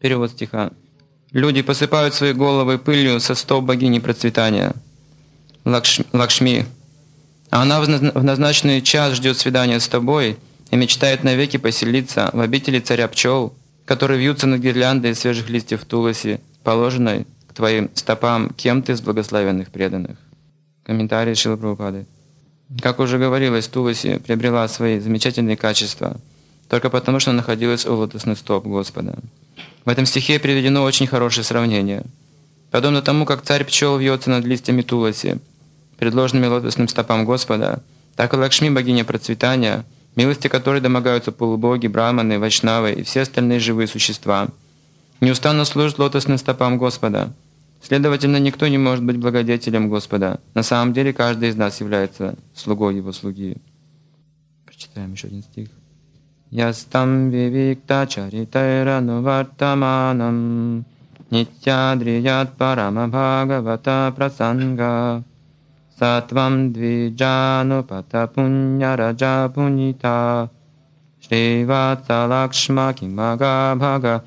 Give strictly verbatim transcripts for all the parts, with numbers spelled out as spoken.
Перевод стиха. Люди посыпают свои головы пылью со стоп богини процветания, Лакш... Лакшми. А она в назначенный час ждет свидания с тобой и мечтает навеки поселиться в обители царя пчел, которые вьются над гирляндой свежих листьев туласи, положенной к твоим стопам кем-то из благословенных преданных. Комментарий Шрилы Прабхупады. Как уже говорилось, Туласи приобрела свои замечательные качества только потому, что она находилась у лотосных стоп Господа. В этом стихе приведено очень хорошее сравнение. Подобно тому, как царь пчел вьется над листьями Туласи, предложенными лотосным стопам Господа, так и Лакшми, богиня процветания, милости которой домогаются полубоги, браманы, вайшнавы и все остальные живые существа, неустанно служат лотосным стопам Господа. Следовательно, никто не может быть благодетелем Господа. На самом деле, каждый из нас является слугой Его слуги. Прочитаем еще один стих. Ястам вивикта чаритайрану вартаманам нитядрият парама бхагавата прасанга сатвам двиджану патапунья раджа пунита шриватса лакшма кимага бхага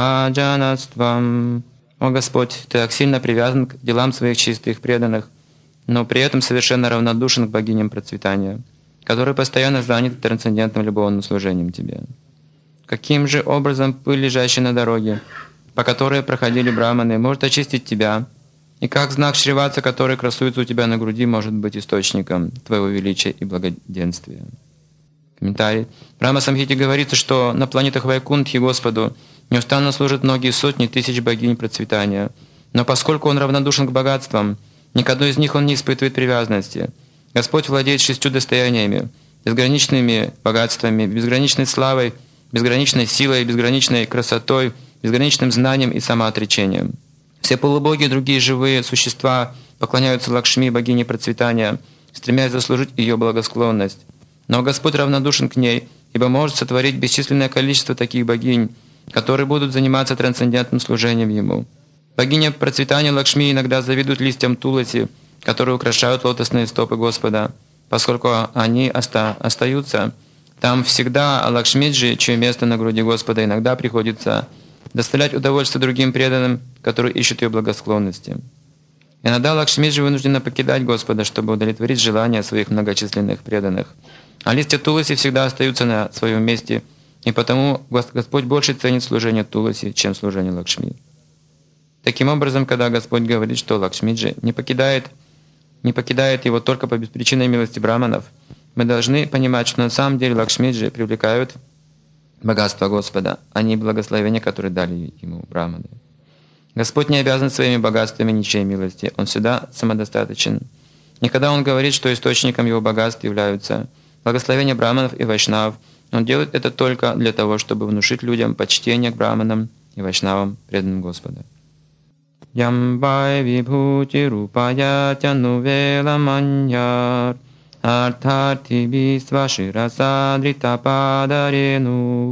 паджанаствам. О Господь, Ты так сильно привязан к делам своих чистых преданных, но при этом совершенно равнодушен к богиням процветания, которые постоянно заняты трансцендентным любовным служением Тебе. Каким же образом пыль, лежащая на дороге, по которой проходили браманы, может очистить Тебя, и как знак Шриватса, который красуется у Тебя на груди, может быть источником Твоего величия и благоденствия? Комментарий. В Брахма-самхите говорится, что на планетах Вайкунтхи Господу неустанно служат многие сотни тысяч богинь процветания. Но поскольку Он равнодушен к богатствам, ни к одной из них Он не испытывает привязанности. Господь владеет шестью достояниями, безграничными богатствами, безграничной славой, безграничной силой, безграничной красотой, безграничным знанием и самоотречением. Все полубоги и другие живые существа поклоняются Лакшми, богине процветания, стремясь заслужить ее благосклонность. Но Господь равнодушен к ней, ибо может сотворить бесчисленное количество таких богинь, которые будут заниматься трансцендентным служением Ему. Богиня процветания Лакшми иногда завидует листьям Туласи, которые украшают лотосные стопы Господа, поскольку они оста остаются там всегда, а Лакшмиджи, чье место на груди Господа, иногда приходится доставлять удовольствие другим преданным, которые ищут ее благосклонности. Иногда Лакшмиджи вынуждена покидать Господа, чтобы удовлетворить желания своих многочисленных преданных. А листья Туласи всегда остаются на своем месте, и потому Господь больше ценит служение Туласи, чем служение Лакшми. Таким образом, когда Господь говорит, что Лакшмиджи не покидает, не покидает его только по беспричинной милости браманов, мы должны понимать, что на самом деле Лакшмиджи привлекают богатство Господа, а не благословения, которые дали ему браманы. Господь не обязан своими богатствами ничьей милости, Он всегда самодостаточен. И когда Он говорит, что источником Его богатств являются благословения браманов и вайшнавов, Он делает это только для того, чтобы внушить людям почтение к браманам и вайшнавам, преданным Господа. Ямбай вибхути рупая тяну веламаньяр артхарти висваширасадрита падарену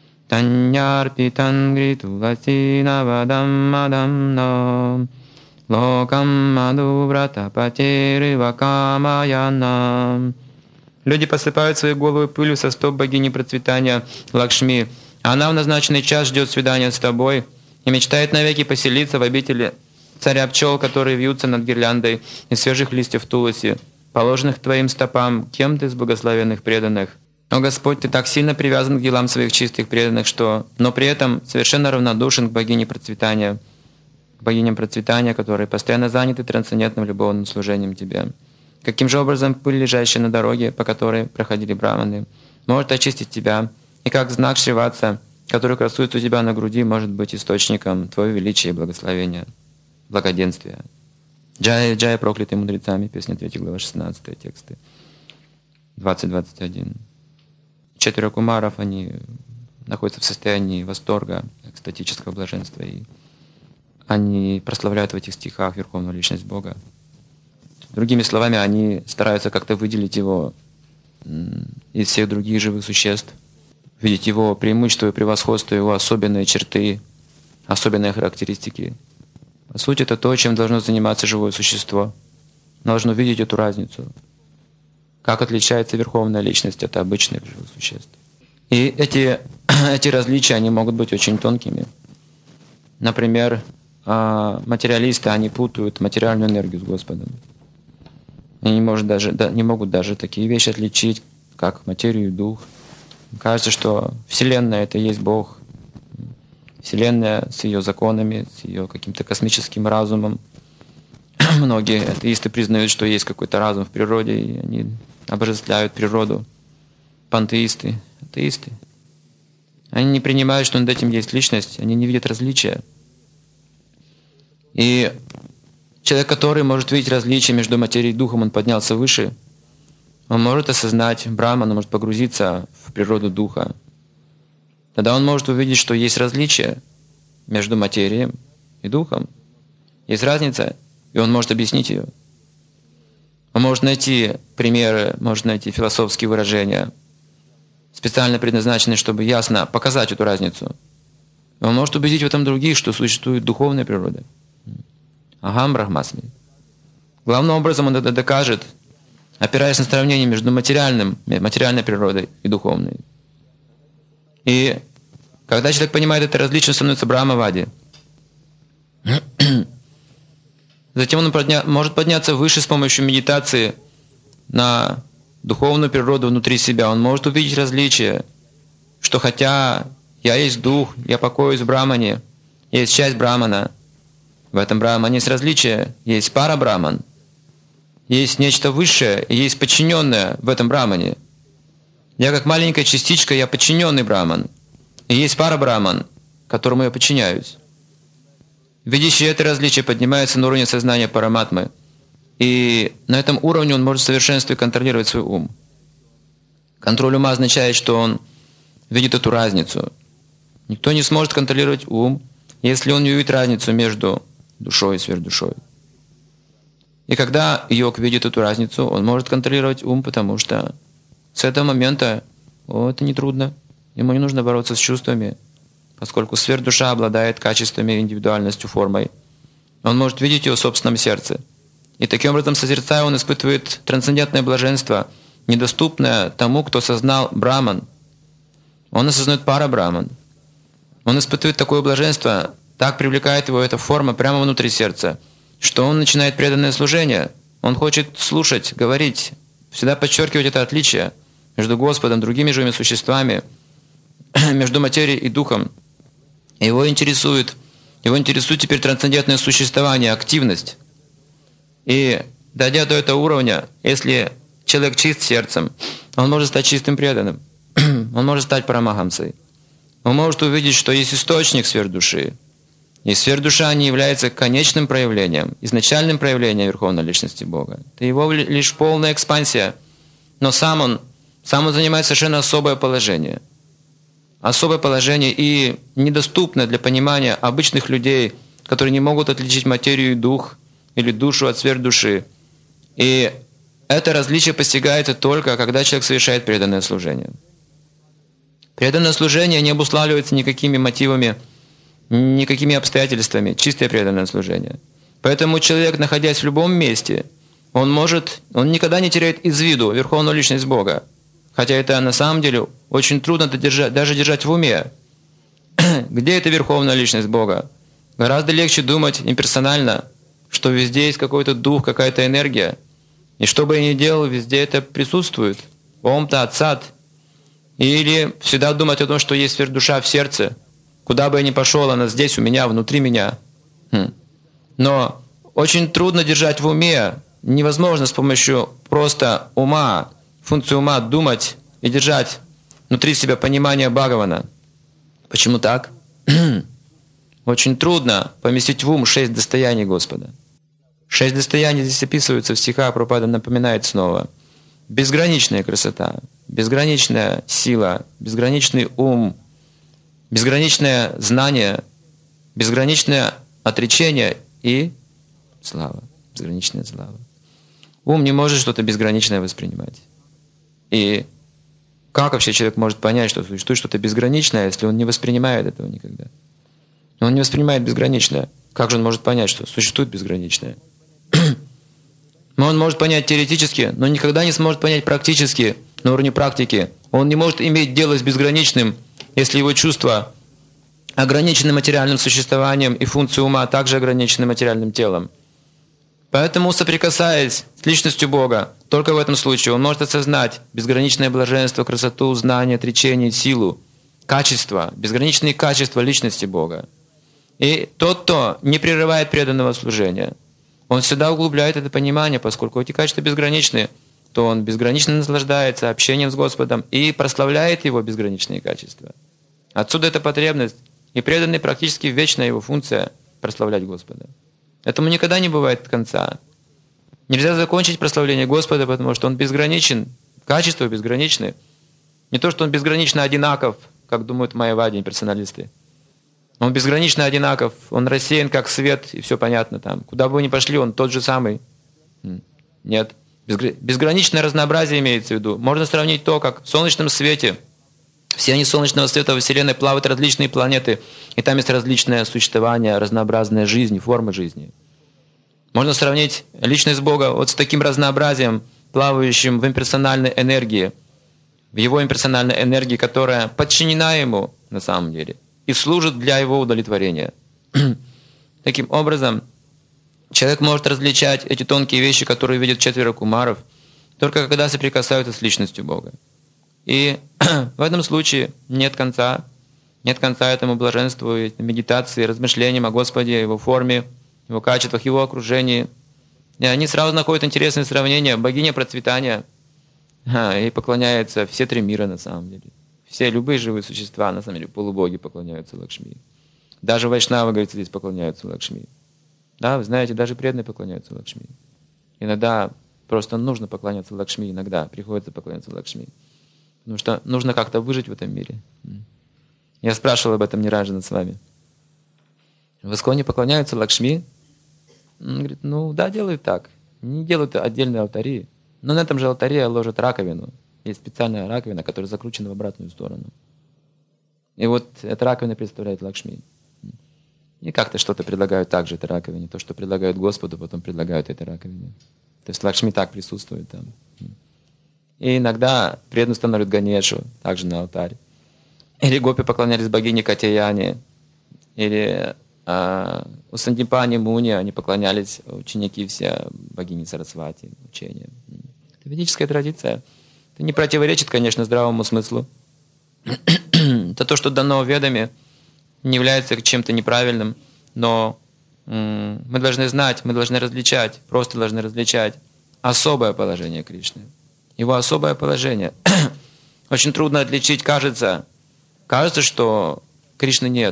таньярпитан гритуласина вадам мадамнам локам мадуврата патерива камаянам. Люди посыпают свои головы пылью со стоп богини процветания Лакшми. Она в назначенный час ждет свидания с тобой и мечтает навеки поселиться в обители царя пчел, которые вьются над гирляндой из свежих листьев Туласи, положенных твоим стопам кем-то из благословенных преданных. О Господь, Ты так сильно привязан к делам своих чистых преданных, что, но при этом совершенно равнодушен к богине процветания, к богиням процветания, которые постоянно заняты трансцендентным любовным служением Тебе. Каким же образом пыль, лежащая на дороге, по которой проходили браманы, может очистить тебя, и как знак Шриватса, который красует у тебя на груди, может быть источником Твоего величия и благословения, благоденствия. Джая, Джая, проклятый мудрецами, песня третья глава, шестнадцатый тексты, двадцать двадцать один. Четверо кумаров, они находятся в состоянии восторга, экстатического блаженства, и они прославляют в этих стихах Верховную Личность Бога. Другими словами, они стараются как-то выделить Его из всех других живых существ, видеть Его преимущество и превосходство, Его особенные черты, особенные характеристики. По сути, это то, чем должно заниматься живое существо. Должно видеть эту разницу. Как отличается Верховная Личность от обычных живых существ. И эти, эти различия, они могут быть очень тонкими. Например, материалисты, они путают материальную энергию с Господом. Они не, может даже, да, не могут даже такие вещи отличить, как материю и дух. Кажется, что Вселенная — это и есть Бог. Вселенная с ее законами, с ее каким-то космическим разумом. Многие атеисты признают, что есть какой-то разум в природе, и они обожествляют природу. Пантеисты, атеисты. Они не принимают, что над этим есть личность, они не видят различия. И человек, который может видеть различия между материей и духом, он поднялся выше, он может осознать Брахман, он может погрузиться в природу духа. Тогда он может увидеть, что есть различия между материей и духом. Есть разница, и он может объяснить ее. Он может найти примеры, может найти философские выражения, специально предназначенные, чтобы ясно показать эту разницу. Он может убедить в этом других, что существует духовная природа. Ахам Брахмасми. Главным образом он это докажет, опираясь на сравнение между материальным, материальной природой и духовной. И когда человек понимает это различие, он становится Брахмавади. Затем он подня... может подняться выше с помощью медитации на духовную природу внутри себя. Он может увидеть различия, что хотя я есть дух, я покоюсь в Брахмане, есть часть Брахмана, в этом Брахмане есть различия, есть пара Брахман, есть нечто высшее, и есть подчиненное в этом Брахмане. Я как маленькая частичка, я подчиненный Брахман. И есть пара Брахман, которому я подчиняюсь. Видящий это различие поднимается на уровне сознания Параматмы. И на этом уровне он может в совершенстве контролировать свой ум. Контроль ума означает, что он видит эту разницу. Никто не сможет контролировать ум, если он не увидит разницу между душой и сверхдушой. И когда йог видит эту разницу, он может контролировать ум, потому что с этого момента о, это нетрудно. Ему не нужно бороться с чувствами, поскольку сверхдуша обладает качествами, индивидуальностью, формой. Он может видеть ее в собственном сердце. И таким образом, созерцая, он испытывает трансцендентное блаженство, недоступное тому, кто сознал Брахман. Он осознает пара Брахман. Он испытывает такое блаженство, так привлекает его эта форма прямо внутри сердца, что он начинает преданное служение. Он хочет слушать, говорить, всегда подчеркивать это отличие между Господом, другими живыми существами, между материей и духом. Его интересует, его интересует теперь трансцендентное существование, активность. И дойдя до этого уровня, если человек чист сердцем, он может стать чистым преданным. Он может стать парамахамсой. Он может увидеть, что есть источник сверхдуши. И сверхдуша не является конечным проявлением, изначальным проявлением Верховной Личности Бога. Это его лишь полная экспансия. Но сам он, сам он занимает совершенно особое положение. Особое положение и недоступное для понимания обычных людей, которые не могут отличить материю и дух, или душу от сверхдуши. И это различие постигается только, когда человек совершает преданное служение. Преданное служение не обуславливается никакими мотивами, никакими обстоятельствами, чистое преданное служение. Поэтому человек, находясь в любом месте, он может, он никогда не теряет из виду Верховную Личность Бога. Хотя это на самом деле очень трудно держать, даже держать в уме. Где эта Верховная Личность Бога? Гораздо легче думать имперсонально, что везде есть какой-то дух, какая-то энергия. И что бы я ни делал, везде это присутствует. Ом-тат сат. Или всегда думать о том, что есть сверхдуша в сердце. Куда бы я ни пошел, она здесь, у меня, внутри меня. Хм. Но очень трудно держать в уме. Невозможно с помощью просто ума, функции ума думать и держать внутри себя понимание Бхагавана. Почему так? Очень трудно поместить в ум шесть достояний Господа. Шесть достояний здесь описываются в стихах, Прабхупада напоминает снова. Безграничная красота, безграничная сила, безграничный ум, безграничное знание, безграничное отречение и слава, безграничная слава. Ум не может что-то безграничное воспринимать. И как вообще человек может понять, что существует что-то безграничное, если он не воспринимает этого никогда? Он не воспринимает безграничное. Как же он может понять, что существует безграничное? Но он может понять теоретически, но никогда не сможет понять практически, на уровне практики. Он не может иметь дело с безграничным, если его чувства ограничены материальным существованием, и функции ума также ограничены материальным телом. Поэтому, соприкасаясь с личностью Бога, только в этом случае он может осознать безграничное блаженство, красоту, знание, отречение, силу, качество, безграничные качества личности Бога. И тот, кто не прерывает преданного служения, он всегда углубляет это понимание, поскольку эти качества безграничны, то он безгранично наслаждается общением с Господом и прославляет Его безграничные качества. Отсюда эта потребность, и преданный практически вечная его функция прославлять Господа. Этому никогда не бывает конца. Нельзя закончить прославление Господа, потому что Он безграничен, качества безграничны. Не то, что Он безгранично одинаков, как думают майявади, персоналисты. Он безгранично одинаков, Он рассеян как свет, и все понятно там. Куда бы вы ни пошли, Он тот же самый. Нет. Безграничное разнообразие имеется в виду. Можно сравнить то, как в солнечном свете, в сиянии солнечного света во Вселенной плавают различные планеты, и там есть различное существование, разнообразная жизнь, формы жизни. Можно сравнить личность Бога вот с таким разнообразием, плавающим в имперсональной энергии, в Его имперсональной энергии, которая подчинена Ему на самом деле и служит для Его удовлетворения. Таким образом, человек может различать эти тонкие вещи, которые видят четверо кумаров, только когда соприкасаются с личностью Бога. И в этом случае нет конца, нет конца этому блаженству, медитации, размышлениям о Господе, Его форме, Его качествах, Его окружении. И они сразу находят интересное сравнение. Богиня процветания, а, и поклоняются все три мира на самом деле. Все любые живые существа, на самом деле, полубоги поклоняются Лакшми. Даже вайшнавы, говорится, здесь поклоняются Лакшми. Да, вы знаете, даже преданные поклоняются Лакшми. Иногда просто нужно поклоняться Лакшми, иногда приходится поклоняться Лакшми. Потому что нужно как-то выжить в этом мире. Я спрашивал об этом не раз с вами. В Исконе поклоняются Лакшми? Он говорит, ну да, делают так. Не делают отдельные алтари. Но на этом же алтаре ложат раковину. Есть специальная раковина, которая закручена в обратную сторону. И вот эта раковина представляет Лакшми. И как-то что-то предлагают также этой раковине. То, что предлагают Господу, потом предлагают этой раковине. То есть Лакшми так присутствует там. И иногда преданные становят Ганешу, также на алтарь. Или гопи поклонялись богине Катяяне. Или а, у Сандипани Муни они поклонялись, ученики все богини Сарасвати, учения. Это ведическая традиция. Это не противоречит, конечно, здравому смыслу. Это то, что дано ведами, не является чем-то неправильным, но м- мы должны знать, мы должны различать, просто должны различать особое положение Кришны. Его особое положение. Очень трудно отличить, кажется, кажется, что Кришны нет.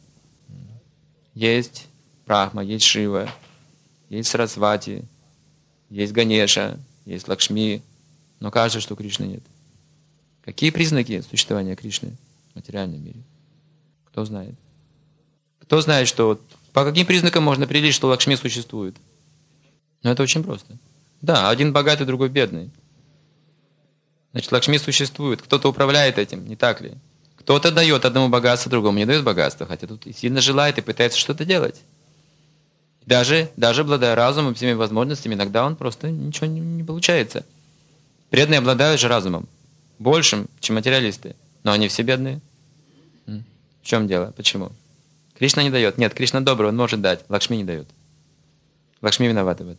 Есть Брахма, есть Шива, есть Сарасвати, есть Ганеша, есть Лакшми, но кажется, что Кришны нет. Какие признаки существования Кришны в материальном мире? Кто знает? Кто знает, что по каким признакам можно определить, что Лакшми существует? Ну, это очень просто. Да, один богатый, другой бедный. Значит, Лакшми существует. Кто-то управляет этим, не так ли? Кто-то дает одному богатство, другому не дает богатство, хотя тут сильно желает и пытается что-то делать. Даже, даже обладая разумом, всеми возможностями, иногда он просто ничего не, не получается. Преданные обладают же разумом. Большим, чем материалисты. Но они все бедные. В чем дело? Почему? Кришна не дает. Нет, Кришна добрый, он может дать. Лакшми не дает. Лакшми виновата в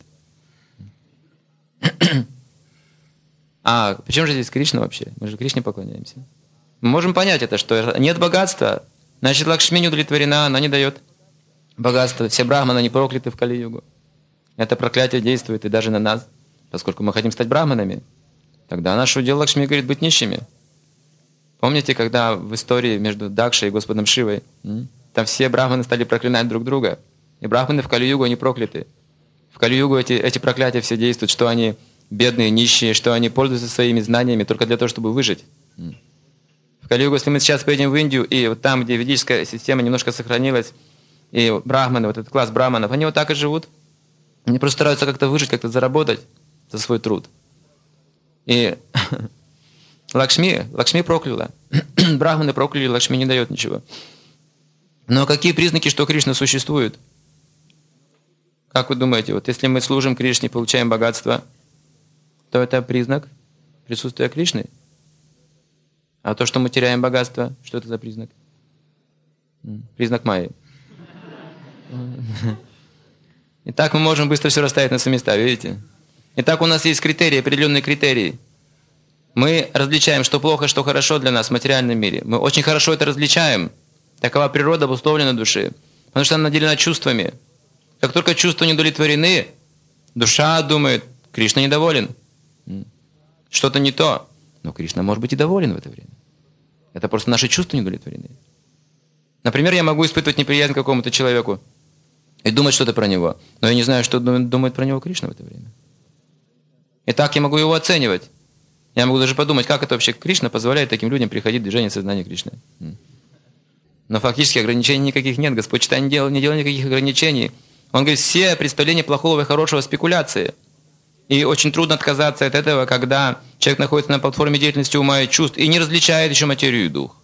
этом. А почему же здесь Кришна вообще? Мы же Кришне поклоняемся. Мы можем понять это, что нет богатства, значит Лакшми не удовлетворена, она не дает богатства. Все брахманы не прокляты в Кали-югу. Это проклятие действует и даже на нас, поскольку мы хотим стать брахманами. Тогда наш удел Лакшми говорит быть нищими. Помните, когда в истории между Дакшей и Господом Шивой, там все брахманы стали проклинать друг друга, и брахманы в Кали-югу, они прокляты. В Кали-югу эти, эти проклятия все действуют, что они бедные, нищие, что они пользуются своими знаниями только для того, чтобы выжить. В Кали-югу, если мы сейчас поедем в Индию, и вот там, где ведическая система немножко сохранилась, и брахманы, вот этот класс брахманов, они вот так и живут. Они просто стараются как-то выжить, как-то заработать за свой труд. И Лакшми, Лакшми прокляла. Брахманы прокляли, Лакшми не дает ничего. Но какие признаки, что Кришна существует? Как вы думаете, вот если мы служим Кришне, получаем богатство, то это признак присутствия Кришны? А то, что мы теряем богатство, что это за признак? Признак Майи. И так мы можем быстро все расставить на свои места, видите? Итак, у нас есть критерии, определенные критерии. Мы различаем, что плохо, что хорошо для нас в материальном мире. Мы очень хорошо это различаем. Такова природа обусловлена души. Потому что она наделена чувствами. Как только чувства не удовлетворены, душа думает, Кришна недоволен. Что-то не то. Но Кришна может быть и доволен в это время. Это просто наши чувства не удовлетворены. Например, я могу испытывать неприязнь к какому-то человеку и думать что-то про него. Но я не знаю, что думает про него Кришна в это время. И так я могу его оценивать. Я могу даже подумать, как это вообще Кришна позволяет таким людям приходить в движение сознания Кришны. Но фактически ограничений никаких нет. Господь Чайтанья не делал, не делал никаких ограничений. Он говорит, все представления плохого и хорошего спекуляции. И очень трудно отказаться от этого, когда человек находится на платформе деятельности ума и чувств и не различает еще материю и дух.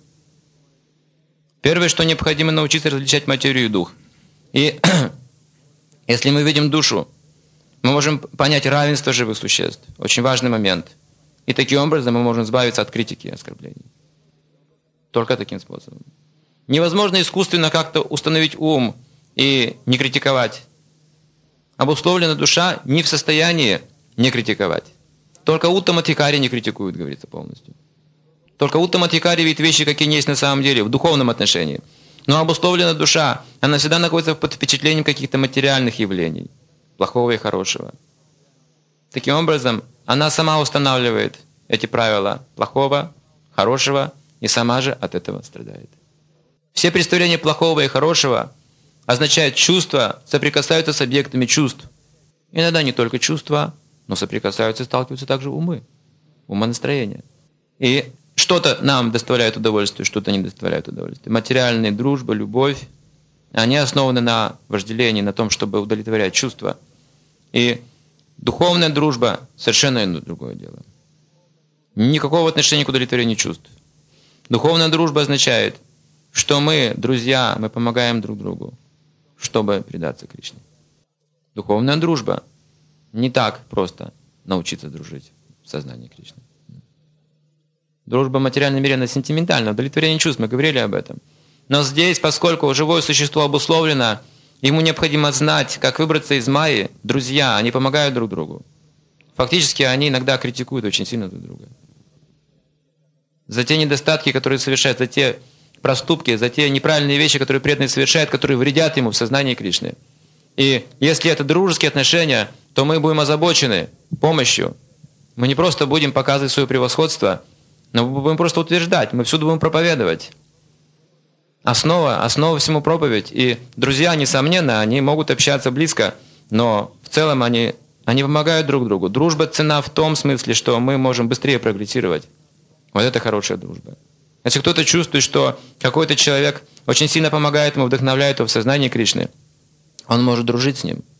Первое, что необходимо, научиться различать материю и дух. И если мы видим душу, мы можем понять равенство живых существ. Очень важный момент. И таким образом мы можем избавиться от критики и оскорблений. Только таким способом. Невозможно искусственно как-то установить ум и не критиковать. Обусловлена душа не в состоянии не критиковать. Только уттама-адхикари не критикуют, говорится полностью. Только уттама-адхикари видит вещи, какие есть на самом деле, в духовном отношении. Но обусловлена душа, она всегда находится под впечатлением каких-то материальных явлений, плохого и хорошего. Таким образом, она сама устанавливает эти правила плохого, хорошего, и сама же от этого страдает. Все представления плохого и хорошего означают чувства, соприкасаются с объектами чувств. Иногда не только чувства, но соприкасаются и сталкиваются также умы, умонастроения. И что-то нам доставляет удовольствие, что-то не доставляет удовольствия. Материальная дружба, любовь, они основаны на вожделении, на том, чтобы удовлетворять чувства. И духовная дружба совершенно другое дело. Никакого отношения к удовлетворению чувств. Духовная дружба означает, что мы, друзья, мы помогаем друг другу, чтобы предаться Кришне. Духовная дружба не так просто научиться дружить в сознании Кришны. Дружба в материальном мире, она сентиментальна, удовлетворение чувств, мы говорили об этом. Но здесь, поскольку живое существо обусловлено, ему необходимо знать, как выбраться из майи. Друзья, они помогают друг другу. Фактически они иногда критикуют очень сильно друг друга. За те недостатки, которые совершают, за те проступки, за те неправильные вещи, которые преданный совершает, которые вредят ему в сознании Кришны. И если это дружеские отношения, то мы будем озабочены помощью. Мы не просто будем показывать свое превосходство, но мы будем просто утверждать, мы всюду будем проповедовать. Основа, основа всему проповедь. И друзья, несомненно, они могут общаться близко, но в целом они, они помогают друг другу. Дружба ценна в том смысле, что мы можем быстрее прогрессировать. Вот это хорошая дружба. Если кто-то чувствует, что какой-то человек очень сильно помогает ему, вдохновляет его в сознании Кришны, он может дружить с ним.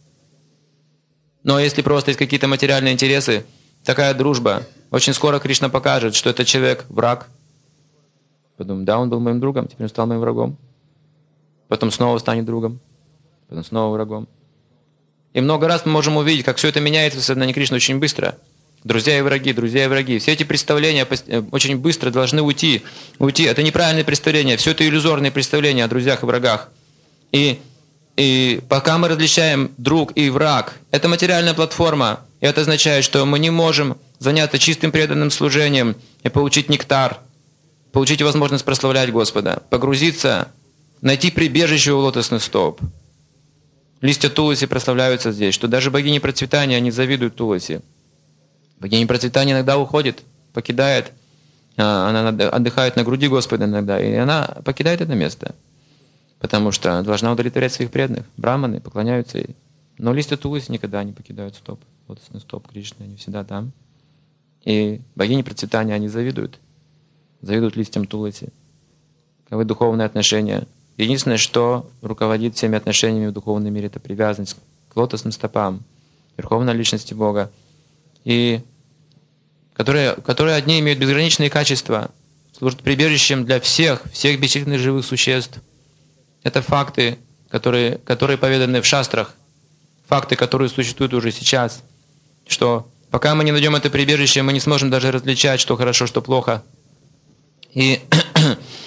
Но если просто есть какие-то материальные интересы, такая дружба, очень скоро Кришна покажет, что этот человек враг. Потом, да, он был моим другом, теперь он стал моим врагом. Потом снова станет другом, потом снова врагом. И много раз мы можем увидеть, как все это меняется в сознании Кришны очень быстро. Друзья и враги, друзья и враги. Все эти представления очень быстро должны уйти. уйти. Это неправильные представления, все это иллюзорные представления о друзьях и врагах. И, и пока мы различаем друг и враг, это материальная платформа. И это означает, что мы не можем заняться чистым преданным служением и получить нектар, получить возможность прославлять Господа, погрузиться, найти прибежище у лотосных стоп. Листья Туласи прославляются здесь, что даже богини процветания, они завидуют Туласи. Богиня процветания иногда уходит, покидает, она отдыхает на груди Господа иногда, и она покидает это место, потому что должна удовлетворять своих преданных. Браманы поклоняются ей. Но листья Туласи никогда не покидают стоп, лотосный стоп Кришны, они всегда там. И богини процветания, они завидуют, завидуют листьям Туласи. Каковы духовные отношения. Единственное, что руководит всеми отношениями в духовном мире, это привязанность к лотосным стопам Верховной Личности Бога, и которые, которые одни имеют безграничные качества, служат прибежищем для всех, всех бесчисленных живых существ. Это факты, которые, которые поведаны в шастрах, факты, которые существуют уже сейчас, что пока мы не найдем это прибежище, мы не сможем даже различать, что хорошо, что плохо. И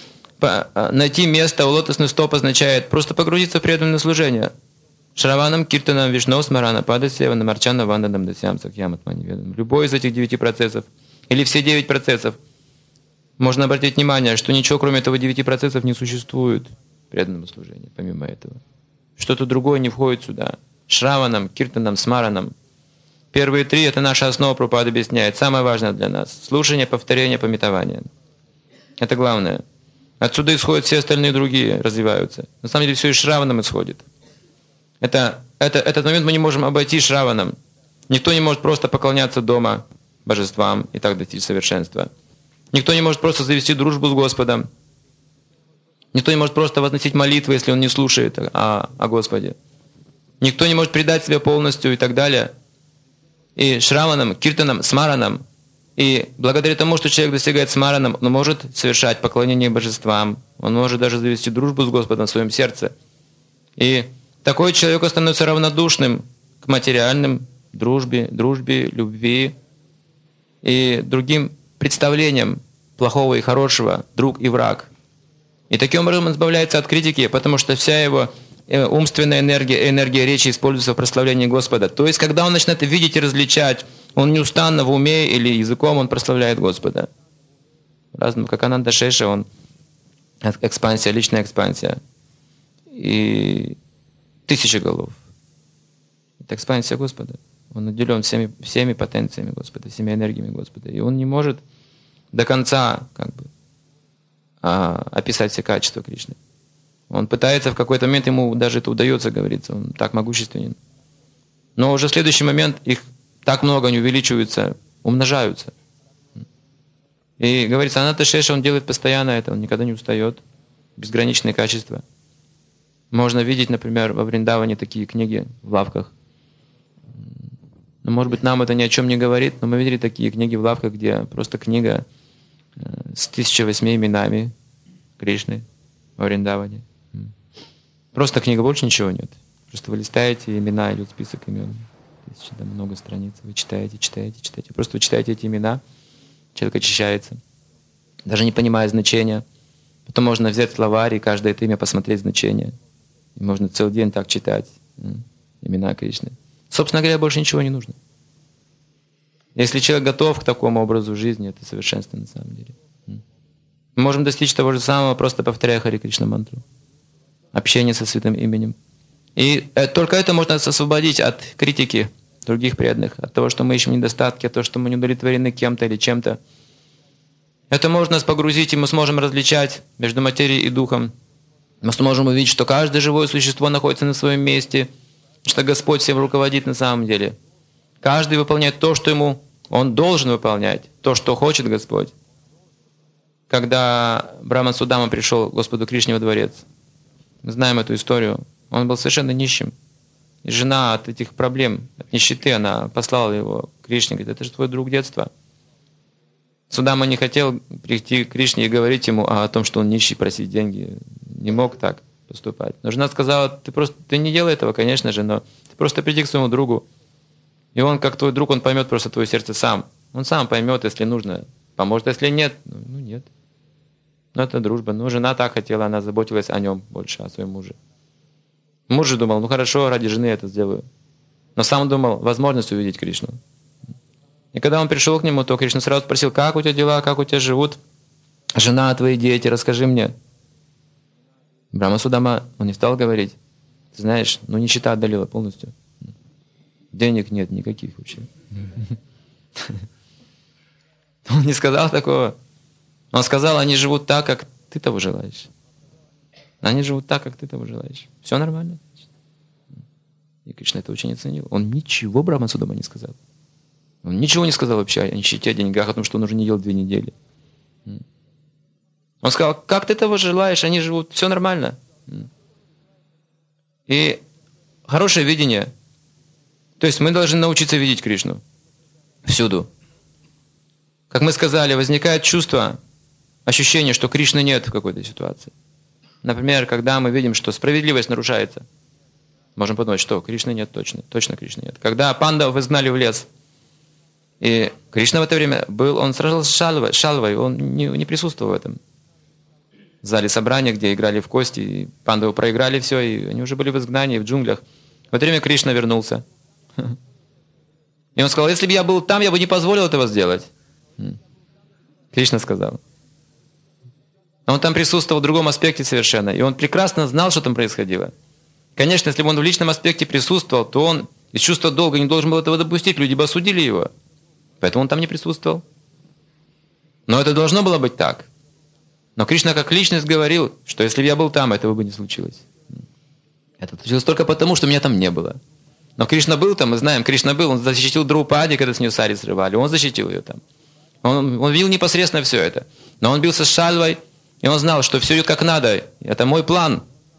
найти место у лотосных стоп означает просто погрузиться в преданное служение. Шраванам, Киртанам, Вишно, Смарана, Падасева, Намарчана, Вандадам, Дасям, Сакьям, Атманиведам. Любой из этих девяти процессов, или все девять процессов, можно обратить внимание, что ничего, кроме этого девяти процессов, не существует в преданном служении, помимо этого. Что-то другое не входит сюда. Шраванам, Киртанам, Смаранам. Первые три — это наша основа, Прабхупада объясняет. Самое важное для нас. Слушание, повторение, памятование. Это главное. Отсюда исходят все остальные другие, развиваются. На самом деле все из Шраванам исходит. Это, это, этот момент мы не можем обойти Шраваном. Никто не может просто поклоняться дома божествам и так достичь совершенства. Никто не может просто завести дружбу с Господом. Никто не может просто возносить молитвы, если он не слушает о, о Господе. Никто не может предать себя полностью и так далее. И Шраванам, Киртанам, Смаранам. И благодаря тому, что человек достигает Смаранам, он может совершать поклонение божествам. Он может даже завести дружбу с Господом в своем сердце. И такой человек становится равнодушным к материальным дружбе, дружбе, любви и другим представлениям плохого и хорошего, друг и враг. И таким образом он избавляется от критики, потому что вся его умственная энергия, энергия речи используется в прославлении Господа. То есть, когда он начинает видеть и различать, он неустанно в уме или языком он прославляет Господа. Разным, как Ананда Шеша, он экспансия, личная экспансия. И тысячи голов. Это экспансия Господа. Он наделен всеми, всеми потенциями Господа, всеми энергиями Господа. И он не может до конца как бы, а, описать все качества Кришны. Он пытается в какой-то момент, ему даже это удается, говорится, он так могущественен. Но уже в следующий момент их так много, они увеличиваются, умножаются. И говорится, Ананда Шеша, он делает постоянно это, он никогда не устает. Безграничные качества. Можно видеть, например, во Вриндаване такие книги в лавках. Но, может быть, нам это ни о чем не говорит, но мы видели такие книги в лавках, где просто книга с тысяча восьми именами Кришны во Вриндаване. Просто книга, больше ничего нет. Просто вы листаете, имена, идет список имен. Тысяча, там много страниц. Вы читаете, читаете, читаете. Просто вы читаете эти имена, человек очищается, даже не понимая значения. Потом можно взять словарь и каждое это имя посмотреть значение. И можно целый день так читать имена Кришны. Собственно говоря, больше ничего не нужно. Если человек готов к такому образу жизни, это совершенство на самом деле. Мы можем достичь того же самого, просто повторяя Хари Кришна мантру. Общение со святым именем. И только это можно нас освободить от критики других преданных, от того, что мы ищем недостатки, от того, что мы не удовлетворены кем-то или чем-то. Это может нас погрузить, и мы сможем различать между материей и духом. Мы сможем увидеть, что каждое живое существо находится на своем месте, что Господь всем руководит на самом деле. Каждый выполняет то, что ему он должен выполнять, то, что хочет Господь. Когда Брахман Судама пришел к Господу Кришне во дворец, мы знаем эту историю, он был совершенно нищим. И жена от этих проблем, от нищеты, она послала его к Кришне, говорит, это же твой друг детства. Судама не хотел прийти к Кришне и говорить ему о том, что он нищий, просить деньги. Не мог так поступать. Но жена сказала, ты просто ты не делай этого, конечно же, но ты просто приди к своему другу. И он, как твой друг, он поймет просто твое сердце сам. Он сам поймет, если нужно, поможет. Если нет, ну нет. Но это дружба. Но жена так хотела, она заботилась о нем больше, о своем муже. Муж же думал, ну хорошо, ради жены это сделаю. Но сам думал, возможность увидеть Кришну. И когда он пришел к нему, то Кришна сразу спросил, как у тебя дела, как у тебя живут жена, твои дети, расскажи мне. Брахма Судама, он не стал говорить, ты знаешь, ну нищета одолела полностью. Денег нет никаких вообще. Он не сказал такого. Он сказал, они живут так, как ты того желаешь. Они живут так, как ты того желаешь. Все нормально. И Кришна это очень оценил. Он ничего Брахма Судама не сказал. Он ничего не сказал вообще о нищете, о деньгах, о том, что он уже не ел две недели. Он сказал, как ты того желаешь, они живут, все нормально. И хорошее видение. То есть мы должны научиться видеть Кришну всюду. Как мы сказали, возникает чувство, ощущение, что Кришны нет в какой-то ситуации. Например, когда мы видим, что справедливость нарушается, можем подумать, что Кришны нет точно, точно Кришны нет. Когда пандавов изгнали в лес, и Кришна в это время был, он сражался с Шалвой, Шалвой он не, не присутствовал в этом. в зале собрания, где играли в кости, и пандавы проиграли все, и они уже были в изгнании, в джунглях. В это время Кришна вернулся. И он сказал, если бы я был там, я бы не позволил этого сделать. Кришна сказал. Он там присутствовал в другом аспекте совершенно, и он прекрасно знал, что там происходило. Конечно, если бы он в личном аспекте присутствовал, то он из чувства долга не должен был этого допустить, люди бы осудили его. Поэтому он там не присутствовал. Но это должно было быть так. Но Кришна как личность говорил, что если бы я был там, этого бы не случилось. Это случилось только потому, что меня там не было. Но Кришна был там, мы знаем, Кришна был, он защитил Драупади, когда с нее сари срывали, он защитил ее там. Он, он видел непосредственно все это. Но он бился с Шальвой, и он знал, что все идет как надо. Это мой план.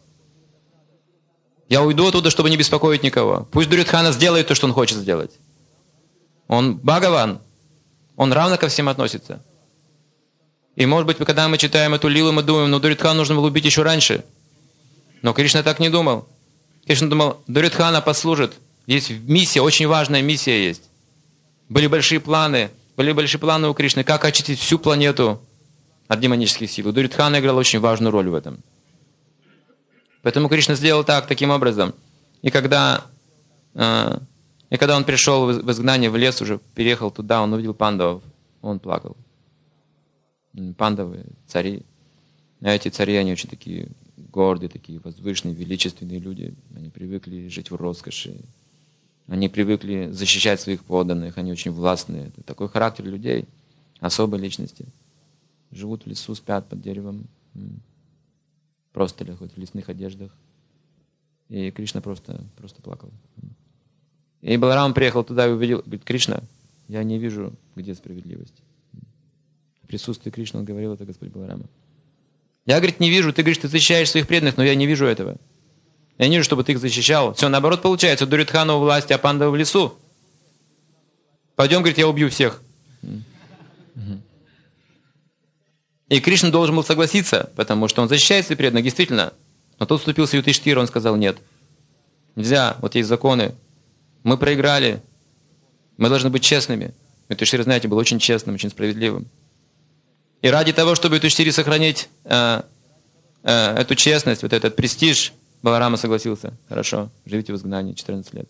Я уйду оттуда, чтобы не беспокоить никого. Пусть Дурьодхана сделает то, что он хочет сделать. Он Бхагаван. Он равно ко всем относится. И может быть, когда мы читаем эту лилу, мы думаем, ну Дурьодхану нужно было убить еще раньше. Но Кришна так не думал. Кришна думал, Дурьодхана послужит. Есть миссия, очень важная миссия есть. Были большие планы. Были большие планы у Кришны, как очистить всю планету от демонических сил. Дурьодхана играл очень важную роль в этом. Поэтому Кришна сделал так, таким образом. И когда, э, и когда он пришел в изгнание в лес, уже переехал туда, он увидел пандавов, он плакал. Пандавы, цари. А эти цари, они очень такие гордые, такие возвышенные, величественные люди. Они привыкли жить в роскоши. Они привыкли защищать своих подданных, они очень властные. Это такой характер людей, особой личности. Живут в лесу, спят под деревом. Просто лежат в лесных одеждах. И Кришна просто, просто плакал. И Баларам приехал туда и увидел, говорит, Кришна, я не вижу, где справедливость. В присутствии Кришны он говорил это Господь Баларама. Я, говорит, не вижу, ты, говоришь, ты защищаешь своих преданных, но я не вижу этого. Я не вижу, чтобы ты их защищал. Все, наоборот, получается, Дурьодхана у власти, а пандавы в лесу. Пойдем, говорит, я убью всех. И Кришна должен был согласиться, потому что он защищает своих преданных, действительно. Но тут вступился Юдхиштхира, он сказал, нет. Нельзя, вот есть законы. Мы проиграли. Мы должны быть честными. Юдхиштхира, знаете, был очень честным, очень справедливым. И ради того, чтобы Юдхиштхире сохранить э, э, эту честность, вот этот престиж, Баларама согласился. Хорошо, живите в изгнании четырнадцать лет.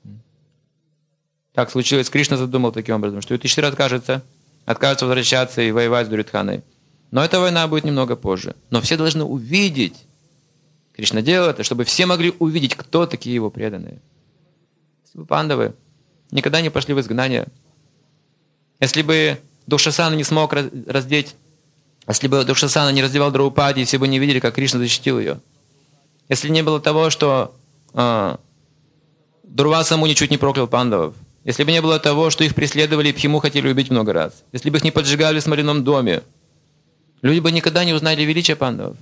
Так случилось. Кришна задумал таким образом, что Юдхиштхира откажется, откажется возвращаться и воевать с Дурьодханой. Но эта война будет немного позже. Но все должны увидеть. Кришна делал это, чтобы все могли увидеть, кто такие его преданные. Если бы пандавы никогда не пошли в изгнание, если бы Душасана не смог раздеть, если бы Душасана не раздевал Драупади, и все бы не видели, как Кришна защитил ее. Если не было того, что э, Дурваса Муни чуть не проклял пандавов, если бы не было того, что их преследовали и Бхиму хотели убить много раз, если бы их не поджигали в смоляном доме, люди бы никогда не узнали величие пандавов.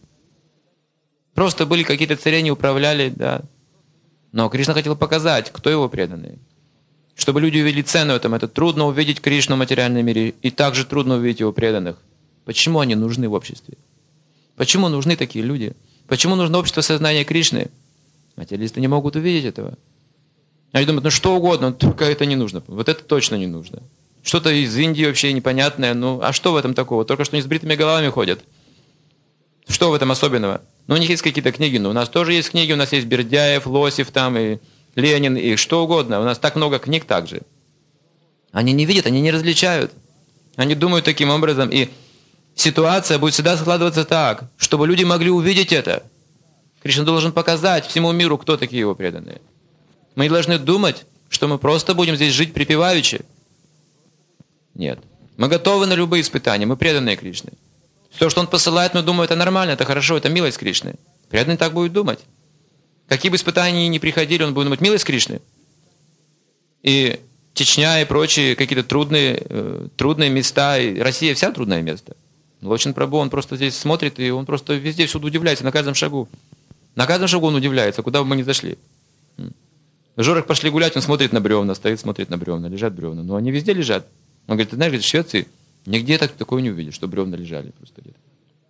Просто были какие-то цари, они управляли, да. Но Кришна хотел показать, кто его преданные. Чтобы люди увидели цену этому. Это трудно увидеть Кришну в материальном мире, и также трудно увидеть его преданных. Почему они нужны в обществе? Почему нужны такие люди? Почему нужно общество сознания Кришны? Материалисты не могут увидеть этого. Они думают, ну что угодно, только это не нужно. Вот это точно не нужно. Что-то из Индии вообще непонятное. Ну, а что в этом такого? Только что они с бритыми головами ходят. Что в этом особенного? Ну, у них есть какие-то книги, но у нас тоже есть книги. У нас есть Бердяев, Лосев там, и Ленин, и что угодно. У нас так много книг также. Они не видят, они не различают. Они думают таким образом. И ситуация будет всегда складываться так, чтобы люди могли увидеть это. Кришна должен показать всему миру, кто такие его преданные. Мы не должны думать, что мы просто будем здесь жить припеваючи. Нет. Мы готовы на любые испытания, мы преданные Кришне. Все, что Он посылает, мы думаем, это нормально, это хорошо, это милость Кришны. Преданный так будет думать. Какие бы испытания ни приходили, он будет думать, милость Кришны. И Чечня и прочие какие-то трудные, э, трудные места, и Россия вся трудное место. Лочин Прабху, он просто здесь смотрит, и он просто везде, всюду удивляется, на каждом шагу. На каждом шагу он удивляется, куда бы мы ни зашли. В Жорах пошли гулять, он смотрит на бревна, стоит, смотрит на бревна, лежат бревна. Но они везде лежат. Он говорит, ты знаешь, говорит, в Швеции нигде так, такое не увидишь, что бревна лежали просто где-то.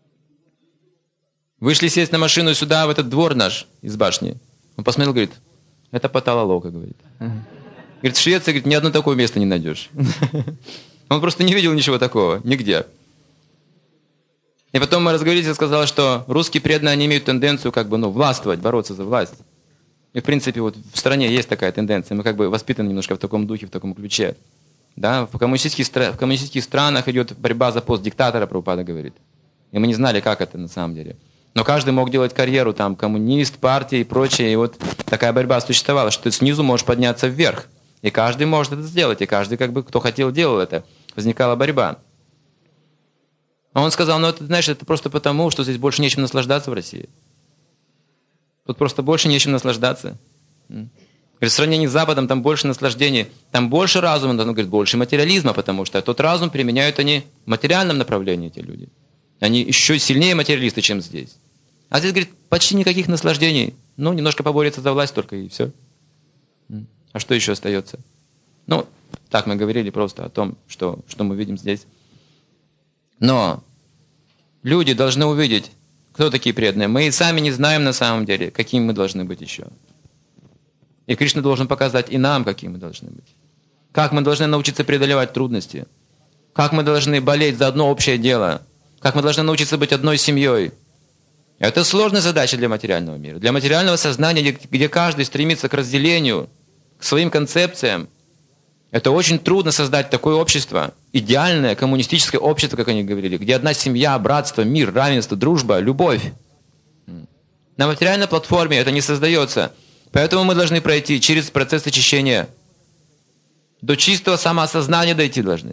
Вышли сесть на машину сюда, в этот двор наш, из башни. Он посмотрел, говорит, это Патала-Лока, говорит. Говорит, в Швеции, говорит, ни одно такое место не найдешь. Он просто не видел ничего такого, нигде. И потом мы разговорились, и сказал, что русские преданные, они имеют тенденцию как бы, ну, властвовать, бороться за власть. И, в принципе, вот в стране есть такая тенденция. Мы как бы воспитаны немножко в таком духе, в таком ключе. Да? В, коммунистических, в коммунистических странах идет борьба за пост диктатора, Прабхупада говорит. И мы не знали, как это на самом деле. Но каждый мог делать карьеру, там, коммунист, партия и прочее. И вот такая борьба существовала, что ты снизу можешь подняться вверх. И каждый может это сделать. И каждый, как бы, кто хотел, делал это. Возникала борьба. А он сказал, ну, это, знаешь, это просто потому, что здесь больше нечем наслаждаться в России. Тут просто больше нечем наслаждаться. В сравнении с Западом там больше наслаждений, там больше разума, он говорит, больше материализма, потому что тот разум применяют они в материальном направлении, эти люди. Они еще сильнее материалисты, чем здесь. А здесь, говорит, почти никаких наслаждений. Ну, немножко поборется за власть только, и все. А что еще остается? Ну, так мы говорили просто о том, что, что мы видим здесь. Но люди должны увидеть, кто такие преданные. Мы и сами не знаем на самом деле, какими мы должны быть еще. И Кришна должен показать и нам, какими мы должны быть. Как мы должны научиться преодолевать трудности. Как мы должны болеть за одно общее дело. Как мы должны научиться быть одной семьей. Это сложная задача для материального мира. Для материального сознания, где, где каждый стремится к разделению, к своим концепциям. Это очень трудно создать такое общество, идеальное коммунистическое общество, как они говорили, где одна семья, братство, мир, равенство, дружба, любовь. На материальной платформе это не создается. Поэтому мы должны пройти через процесс очищения. До чистого самоосознания дойти должны.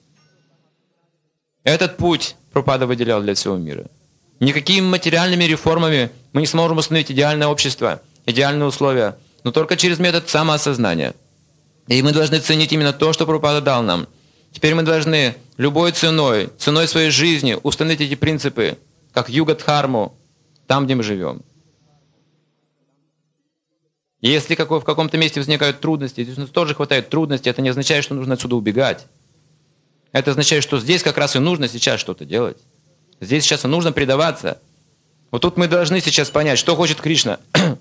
Этот путь Прабхупада выделял для всего мира. Никакими материальными реформами мы не сможем установить идеальное общество, идеальные условия, но только через метод самоосознания. И мы должны ценить именно то, что Прабхупада дал нам. Теперь мы должны любой ценой, ценой своей жизни установить эти принципы, как юга-дхарму, там, где мы живем. И если в каком-то месте возникают трудности, здесь у нас тоже хватает трудностей, это не означает, что нужно отсюда убегать. Это означает, что здесь как раз и нужно сейчас что-то делать. Здесь сейчас и нужно предаваться. Вот тут мы должны сейчас понять, что хочет Кришна.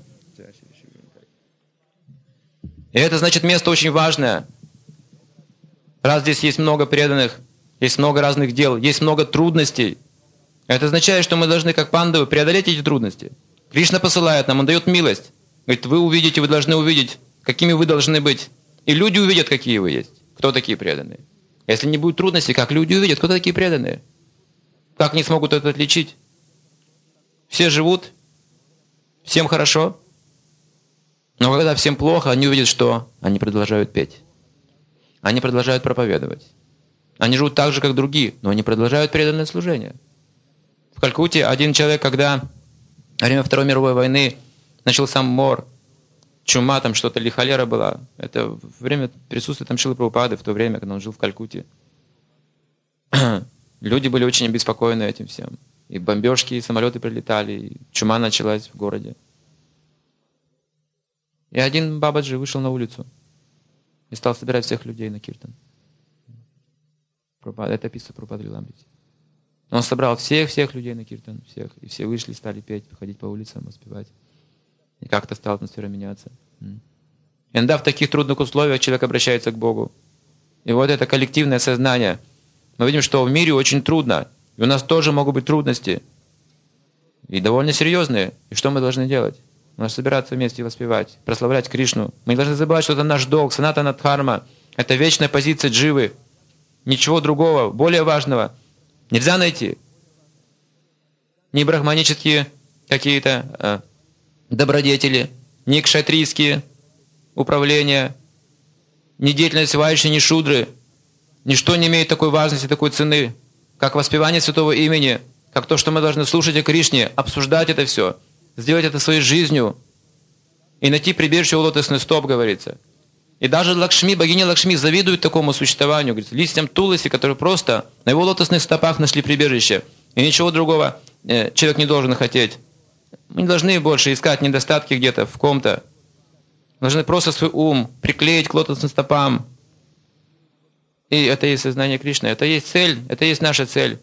И это значит место очень важное. Раз здесь есть много преданных, есть много разных дел, есть много трудностей, это означает, что мы должны, как пандавы, преодолеть эти трудности. Кришна посылает нам, Он дает милость. Говорит, вы увидите, вы должны увидеть, какими вы должны быть. И люди увидят, какие вы есть. Кто такие преданные. Если не будет трудностей, как люди увидят, кто такие преданные? Как они смогут это отличить? Все живут, всем хорошо. Но когда всем плохо, они увидят, что они продолжают петь. Они продолжают проповедовать. Они живут так же, как другие, но они продолжают преданное служение. В Калькутте один человек, когда во время Второй мировой войны начался мор, чума, там что-то, или холера была. Это время присутствия там Шрилы Прабхупады в то время, когда он жил в Калькутте. Люди были очень обеспокоены этим всем. И бомбежки, и самолеты прилетали, и чума началась в городе. И один бабаджи вышел на улицу и стал собирать всех людей на киртан. Это описывается Прабхупада Лиламрите. Он собрал всех-всех людей на киртан, всех. И все вышли, стали петь, ходить по улицам, воспевать. И как-то стала атмосфера меняться. И иногда в таких трудных условиях человек обращается к Богу. И вот это коллективное сознание. Мы видим, что в мире очень трудно. И у нас тоже могут быть трудности. И довольно серьезные. И что мы должны делать? Мы должны собираться вместе и воспевать, прославлять Кришну. Мы не должны забывать, что это наш долг, санатана дхарма. Это вечная позиция дживы. Ничего другого, более важного нельзя найти. Ни брахманические какие-то э, добродетели, ни кшатрийские управления, ни деятельность вайши, ни шудры. Ничто не имеет такой важности, такой цены, как воспевание святого имени, как то, что мы должны слушать о Кришне, обсуждать это все, сделать это своей жизнью и найти прибежище у лотосных стоп, говорится. И даже Лакшми, богиня Лакшми завидует такому существованию, говорится, листьям Туласи, которые просто на его лотосных стопах нашли прибежище. И ничего другого э, человек не должен хотеть. Мы не должны больше искать недостатки где-то в ком-то. Должны просто свой ум приклеить к лотосным стопам. И это есть сознание Кришны. Это есть цель, это есть наша цель.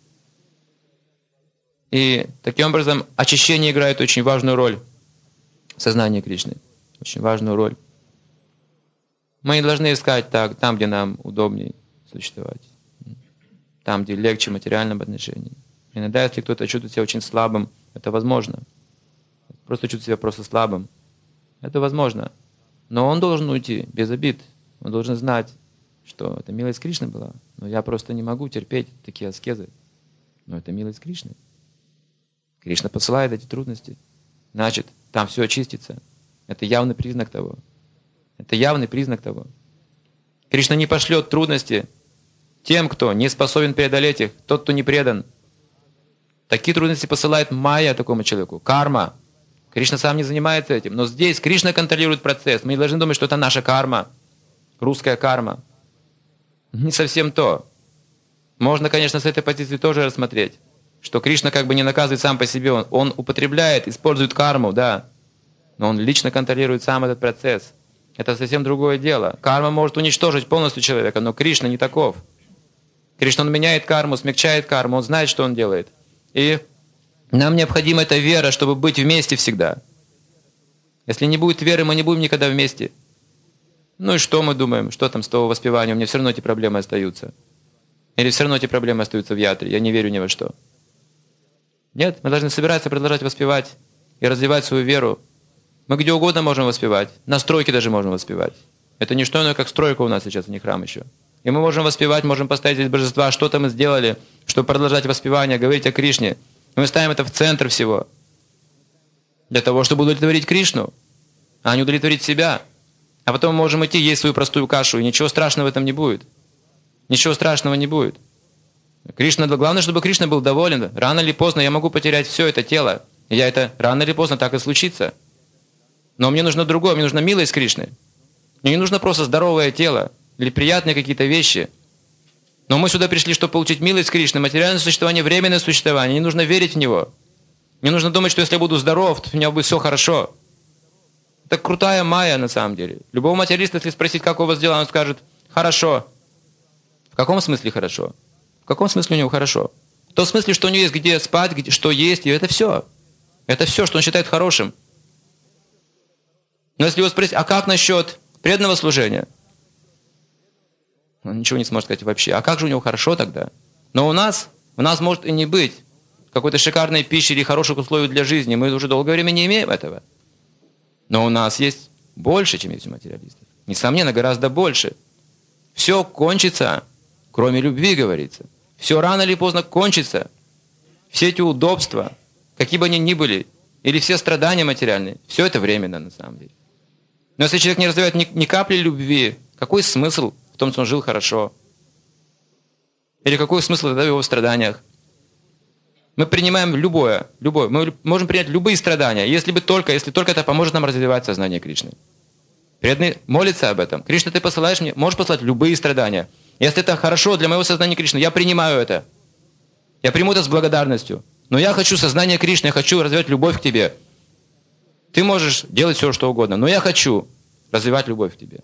И таким образом очищение играет очень важную роль в сознании Кришны. Очень важную роль. Мы не должны искать так, там, где нам удобнее существовать. Там, где легче в материальном отношении. Иногда, если кто-то чувствует себя очень слабым, это возможно. Просто чувствует себя просто слабым. Это возможно. Но он должен уйти без обид. Он должен знать, что это милость Кришны была. Но я просто не могу терпеть такие аскезы. Но это милость Кришны. Кришна посылает эти трудности. Значит, там все очистится. Это явный признак того. Это явный признак того. Кришна не пошлет трудности тем, кто не способен преодолеть их, тот, кто не предан. Такие трудности посылает майя такому человеку, карма. Кришна сам не занимается этим. Но здесь Кришна контролирует процесс. Мы не должны думать, что это наша карма, русская карма. Не совсем то. Можно, конечно, с этой позиции тоже рассмотреть, что Кришна как бы не наказывает сам по себе. Он, он употребляет, использует карму, да. Но он лично контролирует сам этот процесс. Это совсем другое дело. Карма может уничтожить полностью человека, но Кришна не таков. Кришна, он меняет карму, смягчает карму, он знает, что он делает. И нам необходима эта вера, чтобы быть вместе всегда. Если не будет веры, мы не будем никогда вместе. Ну и что мы думаем? Что там с того воспевания? У меня все равно эти проблемы остаются. Или все равно эти проблемы остаются в ятре? Я не верю ни во что. Нет, мы должны собираться, продолжать воспевать и развивать свою веру. Мы где угодно можем воспевать. На стройке даже можем воспевать. Это не что иное, как стройка у нас сейчас, а не храм еще. И мы можем воспевать, можем поставить здесь божества, что-то мы сделали, чтобы продолжать воспевание, говорить о Кришне. Мы ставим это в центр всего. Для того, чтобы удовлетворить Кришну, а не удовлетворить себя. А потом мы можем идти есть свою простую кашу, и ничего страшного в этом не будет. Ничего страшного не будет. Кришна, главное, чтобы Кришна был доволен. Рано или поздно я могу потерять все это тело. И я это рано или поздно так и случится. Но мне нужно другое, мне нужна милость Кришны. Мне не нужно просто здоровое тело или приятные какие-то вещи. Но мы сюда пришли, чтобы получить милость Кришны, материальное существование, временное существование. Не нужно верить в него. Не нужно думать, что если я буду здоров, то у меня будет все хорошо. Это крутая майя на самом деле. Любого материалиста, если спросить, как у вас дела, он скажет: хорошо. В каком смысле хорошо? В каком смысле у него хорошо? В том смысле, что у него есть где спать, где, что есть, и это все. Это все, что он считает хорошим. Но если его спросить, а как насчет преданного служения? Он ничего не сможет сказать вообще. А как же у него хорошо тогда? Но у нас, у нас может и не быть какой-то шикарной пищи или хороших условий для жизни. Мы уже долгое время не имеем этого. Но у нас есть больше, чем есть у материалистов. Несомненно, гораздо больше. Все кончится, кроме любви, говорится. Все рано или поздно кончится. Все эти удобства, какие бы они ни были, или все страдания материальные, все это временно на самом деле. Но если человек не развивает ни, ни капли любви, какой смысл в том, что он жил хорошо? Или какой смысл тогда в его страданиях? Мы принимаем любое, любое. Мы можем принять любые страдания, если бы только, если только это поможет нам развивать сознание Кришны. Преданный молится об этом. Кришна, ты посылаешь мне, можешь послать любые страдания. Если это хорошо для моего сознания Кришны, я принимаю это. Я приму это с благодарностью. Но я хочу сознание Кришны, я хочу развивать любовь к тебе. Ты можешь делать все, что угодно, но я хочу развивать любовь к тебе.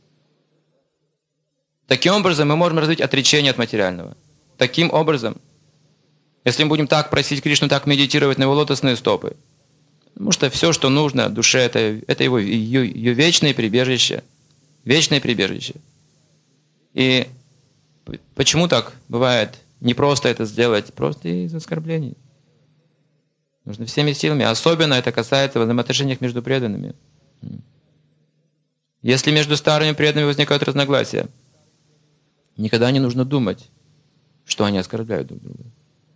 Таким образом мы можем развить отречение от материального. Таким образом, если мы будем так просить Кришну, так медитировать на его лотосные стопы. Потому что все, что нужно душе, это, это его, ее, ее вечное прибежище. Вечное прибежище. И почему так бывает непросто это сделать? Просто из оскорблений. Нужно всеми силами. Особенно это касается взаимоотношений между преданными. Если между старыми преданными возникают разногласия, никогда не нужно думать, что они оскорбляют друг друга.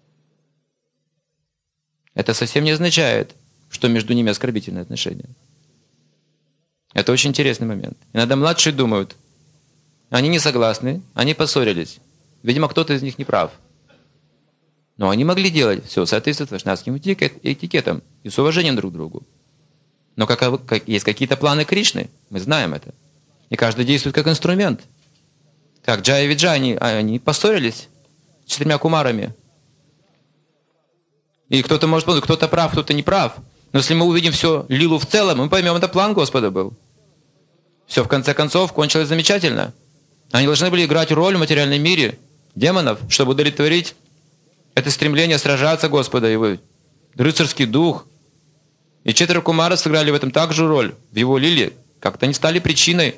Это совсем не означает, что между ними оскорбительные отношения. Это очень интересный момент. Иногда младшие думают, они не согласны, они поссорились. Видимо, кто-то из них не прав. Но они могли делать все в соответствии с вайшнавским этикетом и с уважением друг к другу. Но как, как, есть какие-то планы Кришны, мы знаем это. И каждый действует как инструмент. Как Джая и Виджая, они, они поссорились с четырьмя кумарами. И кто-то может подумать, кто-то прав, кто-то не прав. Но если мы увидим все лилу в целом, мы поймем, это план Господа был. Все в конце концов кончилось замечательно. Они должны были играть роль в материальном мире демонов, чтобы удовлетворить это стремление сражаться Господа, его рыцарский дух. И четверо кумаров сыграли в этом также роль, в его лиле. Как-то они стали причиной.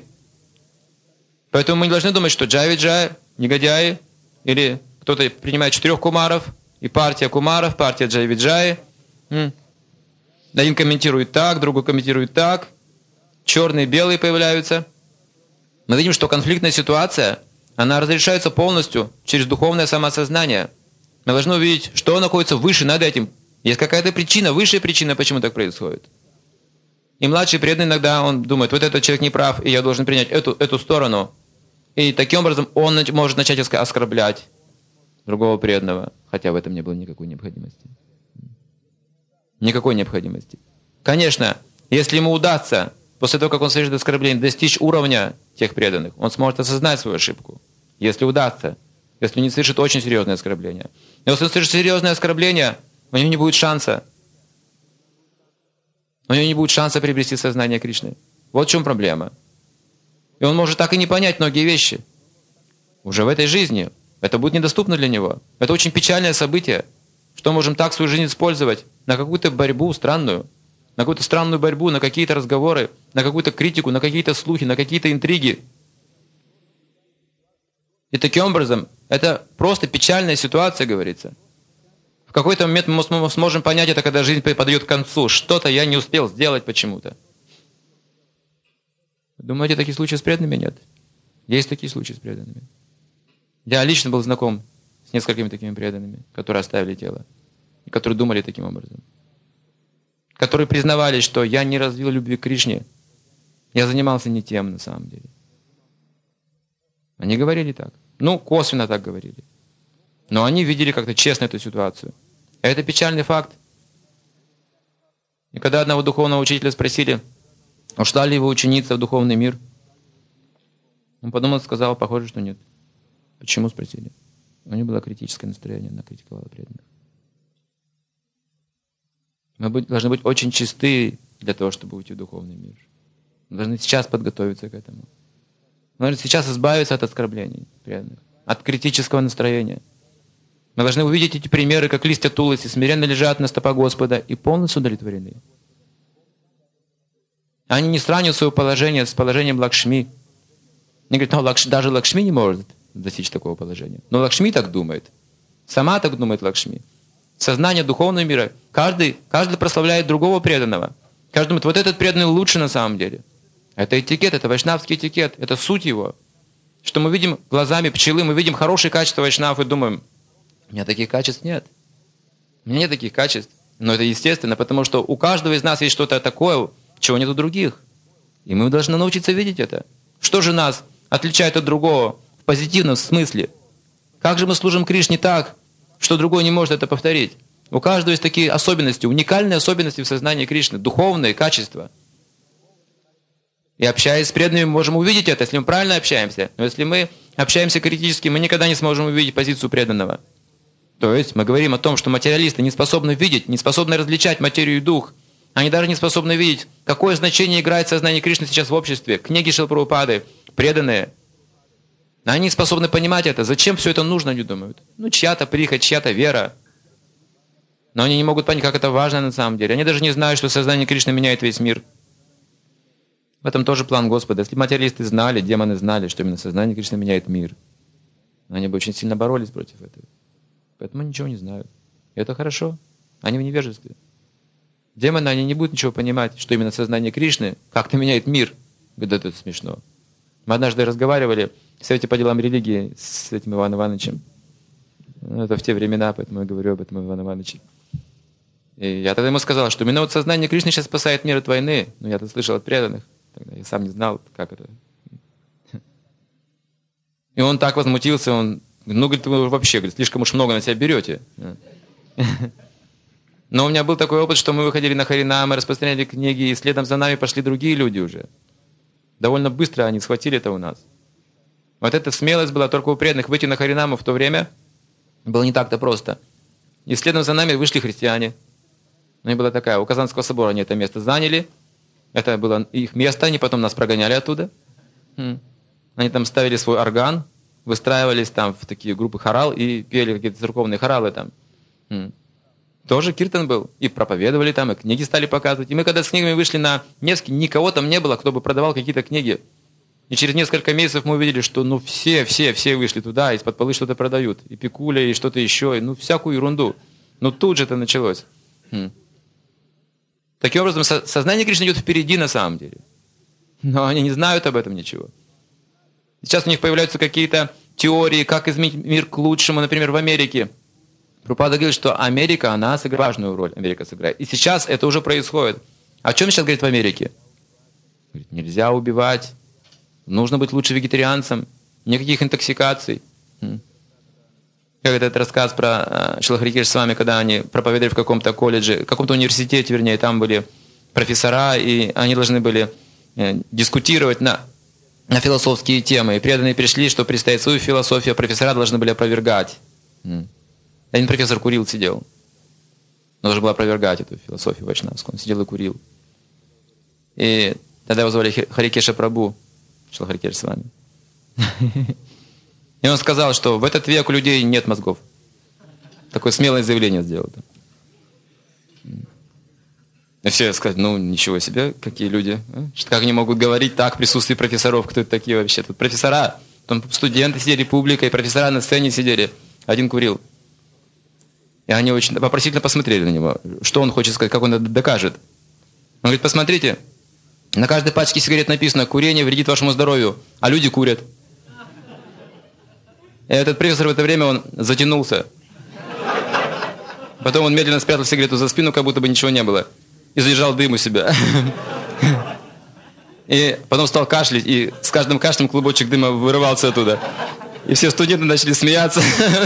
Поэтому мы не должны думать, что Джая и Виджая, негодяи, или кто-то принимает четырех кумаров, И партия Кумаров, партия Джай-Виджай. Один комментирует так, другой комментирует так. Черные и белые появляются. Мы видим, что конфликтная ситуация, она разрешается полностью через духовное самосознание. Мы должны увидеть, что находится выше над этим. Есть какая-то причина, высшая причина, почему так происходит. И младший преданный иногда он думает, вот этот человек не прав, и я должен принять эту, эту сторону. И таким образом он может начать оскорблять другого преданного, хотя в этом не было никакой необходимости. Никакой необходимости. Конечно, если ему удастся, после того, как он совершит оскорбление, достичь уровня тех преданных, он сможет осознать свою ошибку. Если удастся. Если не совершит очень серьезное оскорбление. Но если он совершит серьезное оскорбление, у него не будет шанса. У него не будет шанса приобрести сознание Кришны. Вот в чем проблема. И он может так и не понять многие вещи. Уже в этой жизни. Это будет недоступно для него. Это очень печальное событие, что мы можем так свою жизнь использовать на какую-то борьбу странную, на какую-то странную борьбу, на какие-то разговоры, на какую-то критику, на какие-то слухи, на какие-то интриги. И таким образом, это просто печальная ситуация, говорится. В какой-то момент мы сможем понять это, когда жизнь подойдет к концу. Что-то я не успел сделать почему-то. Думаете, такие случаи с преданными нет? Есть такие случаи с преданными. Я лично был знаком с несколькими такими преданными, которые оставили тело, и которые думали таким образом. Которые признавали, что я не развил любви к Кришне, я занимался не тем на самом деле. Они говорили так. Ну, косвенно так говорили. Но они видели как-то честно эту ситуацию. А это печальный факт. И когда одного духовного учителя спросили, ушла ли его ученица в духовный мир, он подумал и сказал, похоже, что нет. Почему, спросили? У него было критическое настроение, она критиковала преданных. Мы должны быть очень чисты для того, чтобы уйти в духовный мир. Мы должны сейчас подготовиться к этому. Мы должны сейчас избавиться от оскорблений преданных, от критического настроения. Мы должны увидеть эти примеры, как листья тулоси, смиренно лежат на стопах Господа и полностью удовлетворены. Они не сравнивают свое положение с положением Лакшми. Они говорят, ну, Лакш... даже Лакшми не может достичь такого положения. Но Лакшми так думает. Сама так думает Лакшми. Сознание духовного мира. Каждый, каждый прославляет другого преданного. Каждый думает, вот этот преданный лучше на самом деле. Это этикет, это вайшнавский этикет, это суть его. Что мы видим глазами пчелы, мы видим хорошие качества вайшнавов и думаем, у меня таких качеств нет. У меня нет таких качеств. Но это естественно, потому что у каждого из нас есть что-то такое, чего нет у других. И мы должны научиться видеть это. Что же нас отличает от другого в позитивном смысле? Как же мы служим Кришне так, что другой не может это повторить? У каждого есть такие особенности, уникальные особенности в сознании Кришны, духовные качества. И общаясь с преданными, мы можем увидеть это, если мы правильно общаемся. Но если мы общаемся критически, мы никогда не сможем увидеть позицию преданного. То есть мы говорим о том, что материалисты не способны видеть, не способны различать материю и дух. Они даже не способны видеть, какое значение играет сознание Кришны сейчас в обществе. Книги Шрилы Прабхупады, преданные. Они не способны понимать это. Зачем все это нужно, они думают. Ну, чья-то прихоть, чья-то вера. Но они не могут понять, как это важно на самом деле. Они даже не знают, что сознание Кришны меняет весь мир. В этом тоже план Господа. Если материалисты знали, демоны знали, что именно сознание Кришны меняет мир, они бы очень сильно боролись против этого. Поэтому они ничего не знают. И это хорошо. Они в невежестве. Демоны, они не будут ничего понимать, что именно сознание Кришны как-то меняет мир. Говорят, это смешно. Мы однажды разговаривали в Совете по делам религии с этим Иваном Ивановичем. Это в те времена, поэтому я говорю об этом Ивану Ивановиче. И я тогда ему сказал, что именно вот сознание Кришны сейчас спасает мир от войны. Но я это слышал от преданных. Тогда я сам не знал, как это. И он так возмутился, он, ну, говорит, вы вообще, говорит, слишком уж много на себя берете. Но у меня был такой опыт, что мы выходили на Харинам, мы распространяли книги, и следом за нами пошли другие люди уже. Довольно быстро они схватили это у нас. Вот эта смелость была только у преданных. Выйти на Харинаму в то время было не так-то просто. И следом за нами вышли христиане. Ну и была такая, у Казанского собора они это место заняли. Это было их место, они потом нас прогоняли оттуда. Они там ставили свой орган, выстраивались там в такие группы хорал и пели какие-то церковные хоралы там. Тоже киртан был. И проповедовали там, и книги стали показывать. И мы когда с книгами вышли на Невский, никого там не было, кто бы продавал какие-то книги. И через несколько месяцев мы увидели, что ну все, все, все вышли туда, из-под полы что-то продают. И пикуля, и что-то еще, и ну всякую ерунду. Но тут же это началось. Хм. Таким образом, со- сознание Кришны идет впереди на самом деле. Но они не знают об этом ничего. Сейчас у них появляются какие-то теории, как изменить мир к лучшему, например, в Америке. Прабхупада говорит, что Америка, она сыграет важную роль. Америка сыграет. И сейчас это уже происходит. О чем сейчас говорит в Америке? Говорит, нельзя убивать. Нужно быть лучше вегетарианцем. Никаких интоксикаций. Как этот рассказ про Шрила Хари Кришну с вами, когда они проповедовали в каком-то колледже, в каком-то университете, вернее, там были профессора, и они должны были дискутировать на, на философские темы. И преданные пришли, что представить свою философию, а профессора должны были опровергать. Один профессор курил, сидел. Он должен был опровергать эту философию вайшнавскую. Он сидел и курил. И тогда его звали Харикеша Прабху, Шрила Хари Кришна с вами. И он сказал, что в этот век у людей нет мозгов. Такое смелое заявление сделал. И все сказали, ну ничего себе, какие люди. Как они могут говорить так в присутствии профессоров, кто это такие вообще? Тут профессора, там студенты сидели, публика, и профессора на сцене сидели. Один курил. И они очень вопросительно посмотрели на него, что он хочет сказать, как он это докажет. Он говорит, посмотрите, на каждой пачке сигарет написано, курение вредит вашему здоровью, а люди курят. И этот профессор в это время, он затянулся. Потом он медленно спрятал сигарету за спину, как будто бы ничего не было. И задержал дым у себя. И потом стал кашлять, и с каждым кашлем клубочек дыма вырывался оттуда. И все студенты начали смеяться.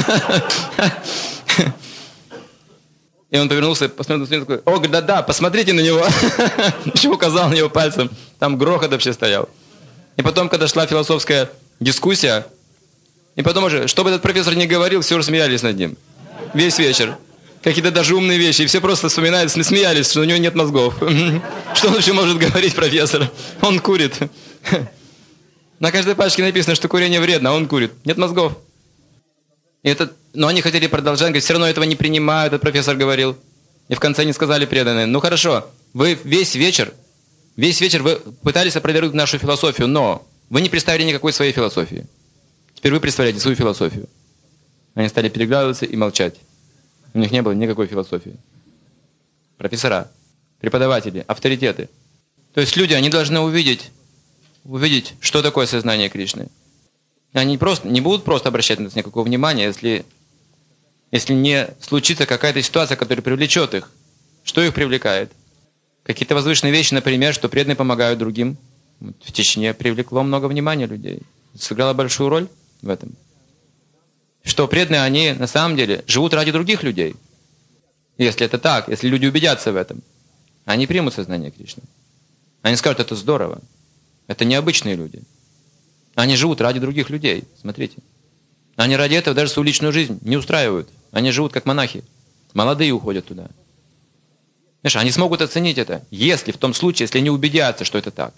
И он повернулся, посмотрел на студента, такой, о, говорит, да-да, посмотрите на него. Еще указал на него пальцем. Там грохот вообще стоял. И потом, когда шла философская дискуссия, и потом уже, что бы этот профессор ни говорил, все уже смеялись над ним. Весь вечер. Какие-то даже умные вещи. И все просто вспоминают, смеялись, что у него нет мозгов. Что он вообще может говорить, профессор? Он курит. На каждой пачке написано, что курение вредно, а он курит. Нет мозгов. И это, но они хотели продолжать, говорят, все равно этого не принимают, этот профессор говорил. И в конце они сказали преданные, ну хорошо, вы весь вечер, весь вечер вы пытались опровергнуть нашу философию, но вы не представили никакой своей философии. Теперь вы представляете свою философию. Они стали переглядываться и молчать. У них не было никакой философии. Профессора, преподаватели, авторитеты. То есть люди, они должны увидеть, увидеть, что такое сознание Кришны. Они просто, не будут просто обращать на это никакого внимания, если, если не случится какая-то ситуация, которая привлечет их. Что их привлекает? Какие-то возвышенные вещи, например, что преданные помогают другим. В Чечне привлекло много внимания людей. Сыграло большую роль в этом. Что преданные, они на самом деле живут ради других людей. Если это так, если люди убедятся в этом, они примут сознание Кришны. Они скажут, это здорово. Это необычные люди. Они живут ради других людей. Смотрите. Они ради этого даже свою личную жизнь не устраивают. Они живут как монахи. Молодые уходят туда. Знаешь, они смогут оценить это, если в том случае, если они убедятся, что это так.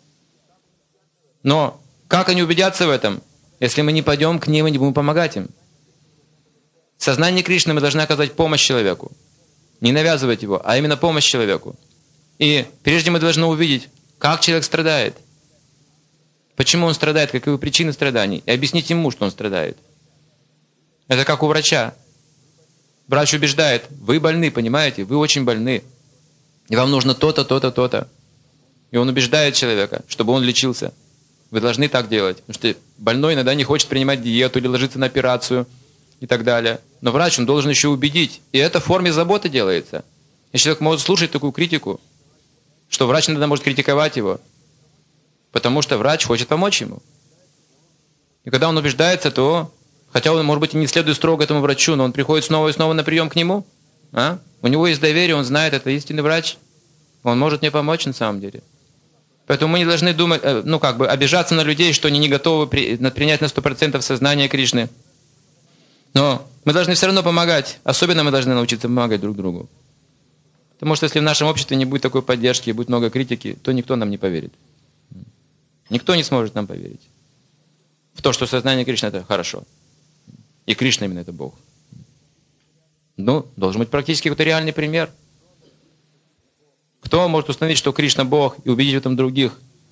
Но как они убедятся в этом, если мы не пойдем к ним и не будем помогать им? В сознании Кришны мы должны оказать помощь человеку. Не навязывать его, а именно помощь человеку. И прежде мы должны увидеть, как человек страдает. Почему он страдает, каковы причины страданий. И объяснить ему, что он страдает. Это как у врача. Врач убеждает, вы больны, понимаете? Вы очень больны. И вам нужно то-то, то-то, то-то. И он убеждает человека, чтобы он лечился. Вы должны так делать. Потому что больной иногда не хочет принимать диету или ложиться на операцию и так далее. Но врач, он должен еще убедить. И это в форме заботы делается. И человек может слушать такую критику, что врач иногда может критиковать его, потому что врач хочет помочь ему. И когда он убеждается, то, хотя он, может быть, и не следует строго этому врачу, но он приходит снова и снова на прием к нему, а? У него есть доверие, он знает, это истинный врач, он может мне помочь на самом деле. Поэтому мы не должны думать, ну как бы, обижаться на людей, что они не готовы при, принять на сто процентов сознание Кришны. Но мы должны все равно помогать, особенно мы должны научиться помогать друг другу. Потому что если в нашем обществе не будет такой поддержки, будет много критики, то никто нам не поверит. Никто не сможет нам поверить в то, что сознание Кришны – это хорошо. И Кришна именно это Бог. Ну, должен быть практически какой-то реальный пример. Кто может установить, что Кришна Бог, и убедить в этом других?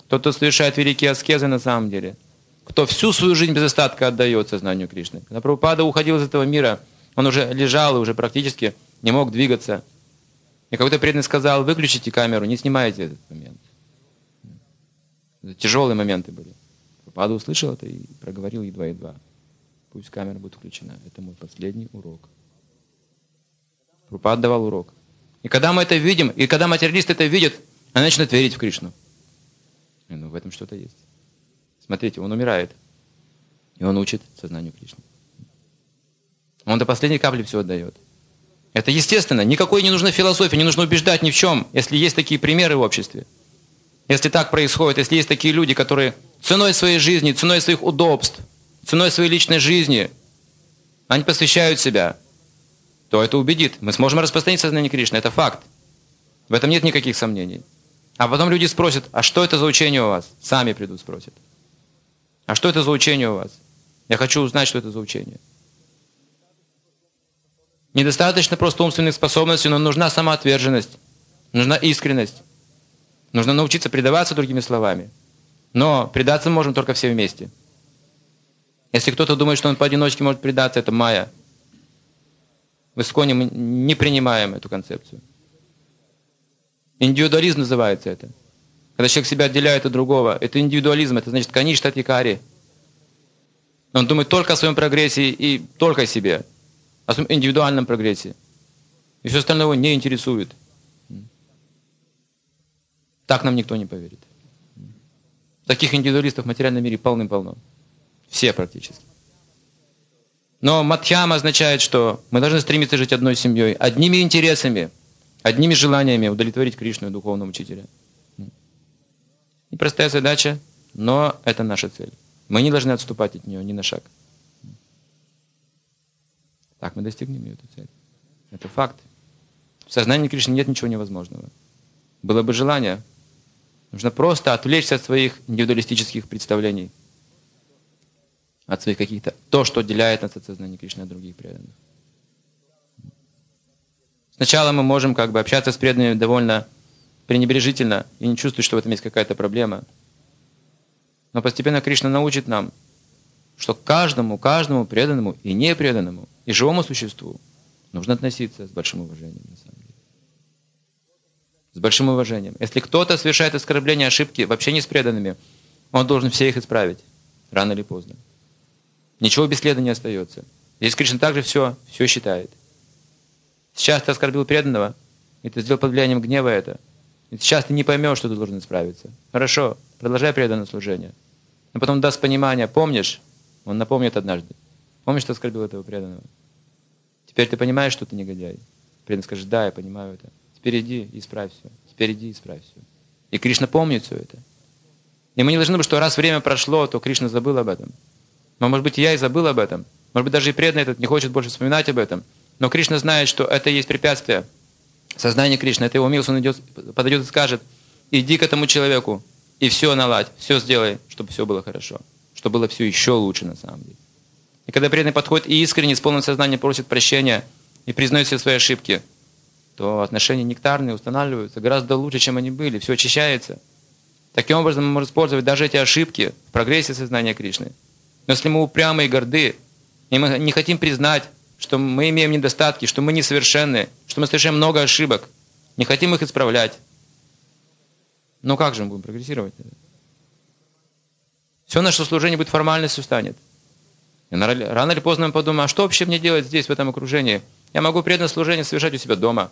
тот, кто совершает великие аскезы на самом деле, кто всю свою жизнь без остатка отдает сознанию Кришны. Когда Прабхупада уходил из этого мира, он уже лежал и уже практически не мог двигаться. И какой-то преданный сказал: выключите камеру, не снимайте этот момент. Это тяжелые моменты были. Прабхупада услышал это и проговорил едва-едва: пусть камера будет включена. Это мой последний урок. Прабхупада давал урок. И когда мы это видим, и когда материалисты это видят, они начинают верить в Кришну. И, ну, в этом что-то есть. Смотрите, он умирает. И он учит сознанию Кришны. Он до последней капли все отдает. Это естественно. Никакой не нужна философия, не нужно убеждать ни в чем, если есть такие примеры в обществе. Если так происходит, если есть такие люди, которые ценой своей жизни, ценой своих удобств, ценой своей личной жизни, они посвящают себя, то это убедит. Мы сможем распространить сознание Кришны. Это факт. В этом нет никаких сомнений. А потом люди спросят: а что это за учение у вас? Сами придут, спросят. А что это за учение у вас? Я хочу узнать, что это за учение. Недостаточно просто умственных способностей, но нужна самоотверженность, нужна искренность. Нужно научиться предаваться, другими словами. Но предаться мы можем только все вместе. Если кто-то думает, что он поодиночке может предаться, это майя. В Исконе мы не принимаем эту концепцию. Индивидуализм называется это. Когда человек себя отделяет от другого, это индивидуализм, это значит каништат якари. Он думает только о своем прогрессе и только о себе, о своем индивидуальном прогрессе. И все остальное его не интересует. Так нам никто не поверит. Таких индивидуалистов в материальном мире полным-полно. Все практически. Но мадхьяма означает, что мы должны стремиться жить одной семьей, одними интересами, одними желаниями удовлетворить Кришну и духовного учителя. Непростая задача, но это наша цель. Мы не должны отступать от нее ни на шаг. Так мы достигнем ее, эту цель. Это факт. В сознании Кришны нет ничего невозможного. Было бы желание, нужно просто отвлечься от своих индивидуалистических представлений, от своих каких-то, то, что отделяет нас от сознания Кришны от других преданных. Сначала мы можем как бы общаться с преданными довольно пренебрежительно и не чувствовать, что в этом есть какая-то проблема. Но постепенно Кришна научит нам, что к каждому, каждому преданному и непреданному, и живому существу нужно относиться с большим уважением, на самом деле. С большим уважением. Если кто-то совершает оскорбления, ошибки в общении с преданными, он должен все их исправить, рано или поздно. Ничего бесследно не остается. Здесь Кришна также все, все считает. Сейчас ты оскорбил преданного, и ты сделал под влиянием гнева это. И сейчас ты не поймешь, что ты должен исправиться. Хорошо, продолжай преданное служение. Но потом даст понимание, помнишь? Он напомнит однажды. Помнишь, что оскорбил этого преданного? Теперь ты понимаешь, что ты негодяй. Преданный скажет: да, я понимаю это. Теперь иди и исправь все. Теперь иди и исправь все. И Кришна помнит все это. И мы не должны быть, что раз время прошло, то Кришна забыл об этом. Но, может быть, и я и забыл об этом. Может быть, даже и преданный этот не хочет больше вспоминать об этом. Но Кришна знает, что это и есть препятствие. Сознание Кришны, это его милость, он идет, подойдет и скажет: иди к этому человеку и все наладь, все сделай, чтобы все было хорошо. Чтобы было все еще лучше на самом деле. И когда преданный подходит и искренне, с полным сознанием просит прощения и признает все свои ошибки, то отношения нектарные устанавливаются гораздо лучше, чем они были. Все очищается. Таким образом, мы можем использовать даже эти ошибки в прогрессе сознания Кришны. Но если мы упрямы и горды, и мы не хотим признать, что мы имеем недостатки, что мы несовершенны, что мы совершаем много ошибок, не хотим их исправлять, ну как же мы будем прогрессировать? Все наше служение будет формальностью станет. И рано или поздно мы подумаем: а что вообще мне делать здесь, в этом окружении? Я могу преданное служение совершать у себя дома.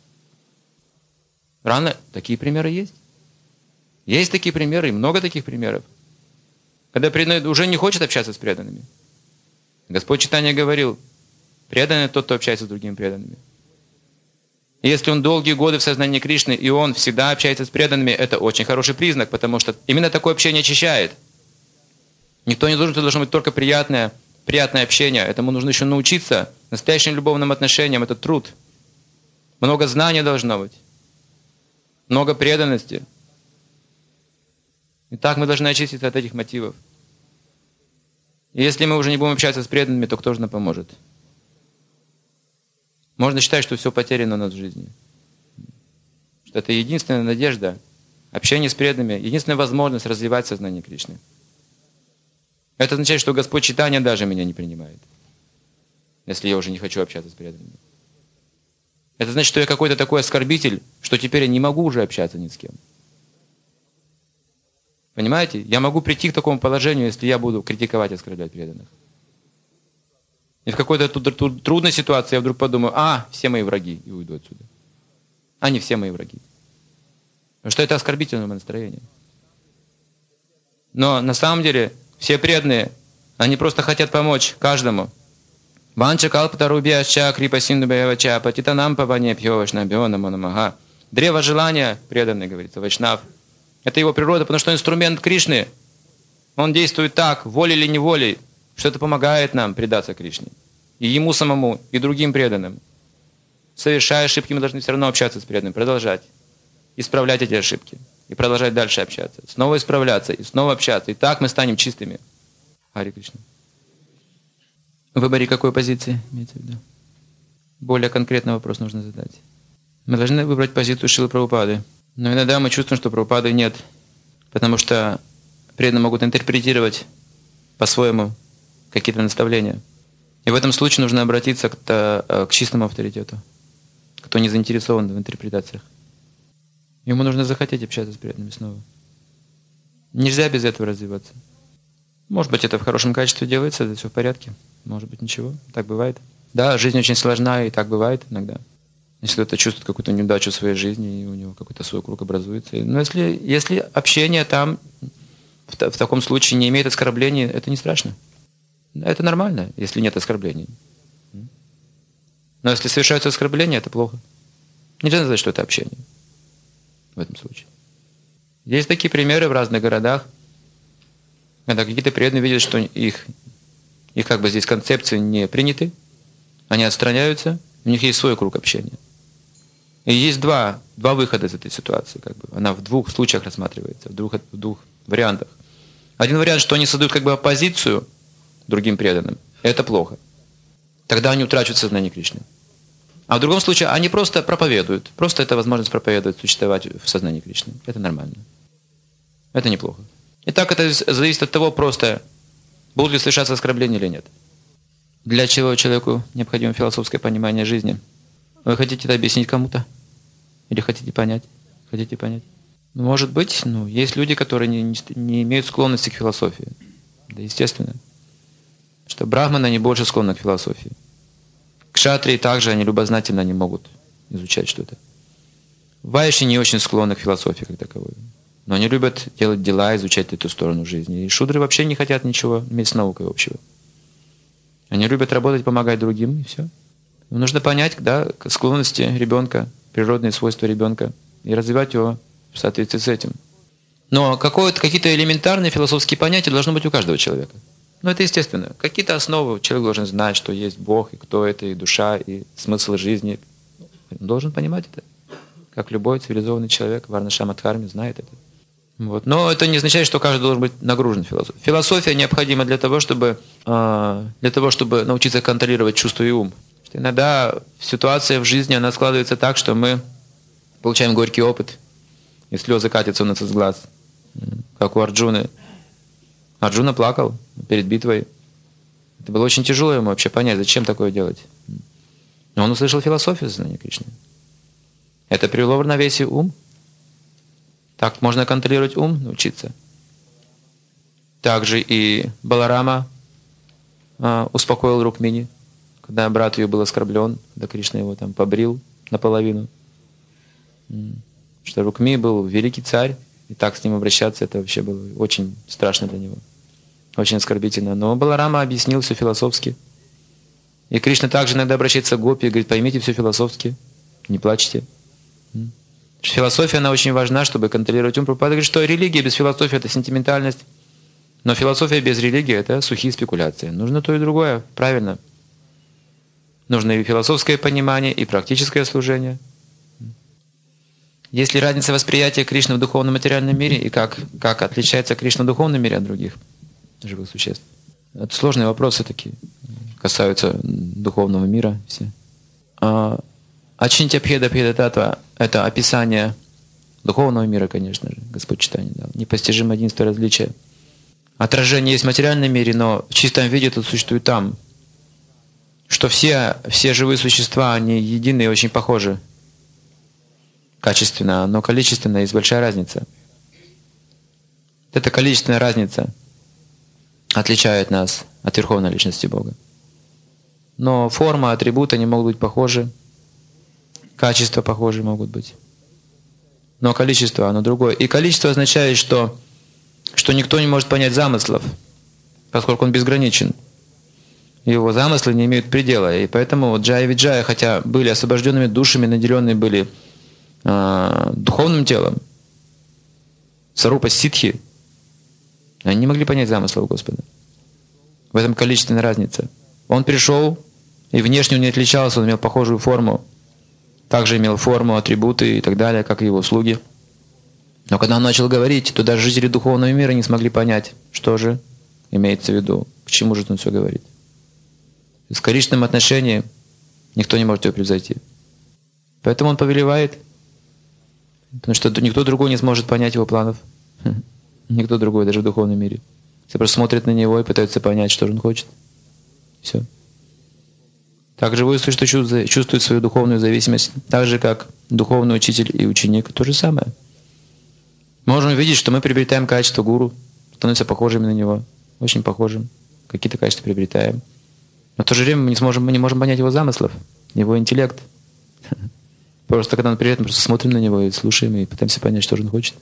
Рано. Такие примеры есть. Есть такие примеры, и много таких примеров. Когда преданный уже не хочет общаться с преданными. Господь Чайтанья говорил: преданный тот, кто общается с другими преданными. И если он долгие годы в сознании Кришны, и он всегда общается с преданными, это очень хороший признак, потому что именно такое общение очищает. Никто не должен, это должно быть только приятное, приятное общение. Этому нужно еще научиться. Настоящим любовным отношениям это труд. Много знаний должно быть. Много преданности. И так мы должны очиститься от этих мотивов. И если мы уже не будем общаться с преданными, то кто же нам поможет? Можно считать, что все потеряно у нас в жизни. Что это единственная надежда Общение с преданными — единственная возможность развивать сознание Кришны. Это означает, что Господь Чайтанья даже меня не принимает, если я уже не хочу общаться с преданными. Это значит, что я какой-то такой оскорбитель, что теперь я не могу уже общаться ни с кем. Понимаете? Я могу прийти к такому положению, если я буду критиковать и оскорблять преданных. И в какой-то трудной ситуации я вдруг подумаю: а, все мои враги, и уйду отсюда. Они все мои враги. Потому что это оскорбительное настроение. Но на самом деле все преданные, они просто хотят помочь каждому. Ванча калпатарубьяща крипасиндубьявача патитанам паванепьё вайшнабьё намо намага. Древо желания, преданный, говорится, вайшнав. Это его природа, потому что инструмент Кришны, он действует так, волей или неволей, что это помогает нам предаться Кришне. И ему самому, и другим преданным. Совершая ошибки, мы должны все равно общаться с преданным, продолжать. Исправлять эти ошибки. И продолжать дальше общаться. Снова исправляться, и снова общаться. И так мы станем чистыми. Харе Кришна. В выборе какой позиции имеется в виду? Более конкретный вопрос нужно задать. Мы должны выбрать позицию Шрилы Прабхупады. Но иногда мы чувствуем, что Прабхупады нет. Потому что преданные могут интерпретировать по-своему какие-то наставления. И в этом случае нужно обратиться к, к чистому авторитету, кто не заинтересован в интерпретациях. Ему нужно захотеть общаться с преданными снова. Нельзя без этого развиваться. Может быть, это в хорошем качестве делается, это все в порядке. Может быть, ничего. Так бывает. Да, жизнь очень сложна, и так бывает иногда. Если кто-то чувствует какую-то неудачу в своей жизни, и у него какой-то свой круг образуется. Но если, если общение там в, в таком случае не имеет оскорблений, это не страшно. Это нормально, если нет оскорблений. Но если совершаются оскорбления, это плохо. Нельзя сказать, что это общение в этом случае. Есть такие примеры в разных городах, когда какие-то преданные видят, что их, их как бы здесь концепции не приняты, они отстраняются, у них есть свой круг общения. И есть два, два выхода из этой ситуации. Как бы. Она в двух случаях рассматривается, в двух, в двух вариантах. Один вариант, что они создают как бы оппозицию другим преданным. Это плохо. Тогда они утрачивают сознание Кришны. А в другом случае они просто проповедуют. Просто это возможность проповедовать, существовать в сознании Кришны. Это нормально. Это неплохо. Итак, это зависит от того просто, будут ли совершаться оскорбления или нет. Для чего человеку необходимо философское понимание жизни? Вы хотите это объяснить кому-то? Или хотите понять? Хотите понять? Может быть, ну, есть люди, которые не, не, не имеют склонности к философии. Да, естественно. Что брахманы, они больше склонны к философии. Кшатрии также, они любознательно не могут изучать что-то. Вайши не очень склонны к философии как таковой. Но они любят делать дела, изучать эту сторону жизни. И шудры вообще не хотят ничего иметь с наукой общего. Они любят работать, помогать другим, и все. Но нужно понять, да, склонности ребенка, природные свойства ребенка, и развивать его в соответствии с этим. Но какие-то элементарные философские понятия должны быть у каждого человека. Ну, это естественно. Какие-то основы человек должен знать, что есть Бог, и кто это, и душа, и смысл жизни. Он должен понимать это. Как любой цивилизованный человек, Варнашрама Дхарме знает это. Вот. Но это не означает, что каждый должен быть нагружен философией. Философия необходима для того, чтобы, для того, чтобы научиться контролировать чувства и ум. Что иногда ситуация в жизни, она складывается так, что мы получаем горький опыт, и слезы катятся у нас из глаз. Как у Арджуны. Арджуна плакал перед битвой. Это было очень тяжело ему вообще понять, зачем такое делать. Но он услышал философию сознания Кришны. Это привело в равновесие ум. Так можно контролировать ум, научиться. Также и Баларама а, успокоил Рукмини, когда брат ее был оскорблен, когда Кришна его там побрил наполовину. Что Рукми был великий царь, и так с ним обращаться, это вообще было очень страшно для него. Очень оскорбительно. Но Баларама объяснил все философски. И Кришна также иногда обращается к гопи и говорит: поймите все философски, не плачьте. Философия, она очень важна, чтобы контролировать ум. Прабхупада говорит, что религия без философии — это сентиментальность. Но философия без религии — это сухие спекуляции. Нужно то и другое, правильно. Нужно и философское понимание, и практическое служение. Есть ли разница восприятия Кришны в духовном материальном мире, и как, как отличается Кришна в духовном мире от других живых существ? Это сложные вопросы такие, касаются духовного мира все. Ачинтя Бхеда Бхеда Татва — это описание Духовного мира, конечно же, Господь Чайтанья дал. Непостижимое единство различия. Отражение есть в материальном мире, но в чистом виде это существует там. Что все, все живые существа, они едины и очень похожи. Качественно, но количественно есть большая разница. Эта количественная разница отличает нас от Верховной Личности Бога. Но форма, атрибуты, они могут быть похожи. Качества похожи могут быть. Но количество, оно другое. И количество означает, что, что никто не может понять замыслов, поскольку он безграничен. Его замыслы не имеют предела. И поэтому вот Джая и Виджая, хотя были освобожденными душами, наделенные были э, духовным телом, Сарупа Ситхи, они не могли понять замыслов Господа. В этом количественная разница. Он пришел, и внешне он не отличался, он имел похожую форму. Также имел форму, атрибуты и так далее, как и его слуги. Но когда он начал говорить, то даже жители духовного мира не смогли понять, что же имеется в виду, к чему же он все говорит. В количественном отношении никто не может его превзойти. Поэтому он повелевает, потому что никто другой не сможет понять его планов. Никто другой, даже в духовном мире. Все просто смотрят на него и пытаются понять, что же он хочет. Все. Так живое существо чувствует свою духовную зависимость, так же, как духовный учитель и ученик. То же самое. Мы можем видеть, что мы приобретаем качество гуру, становимся похожими на него, очень похожим. Какие-то качества приобретаем. Но в то же время мы не, сможем, мы не можем понять его замыслов, его интеллект. Просто когда он приезжает, мы просто смотрим на него и слушаем, и пытаемся понять, что же он хочет.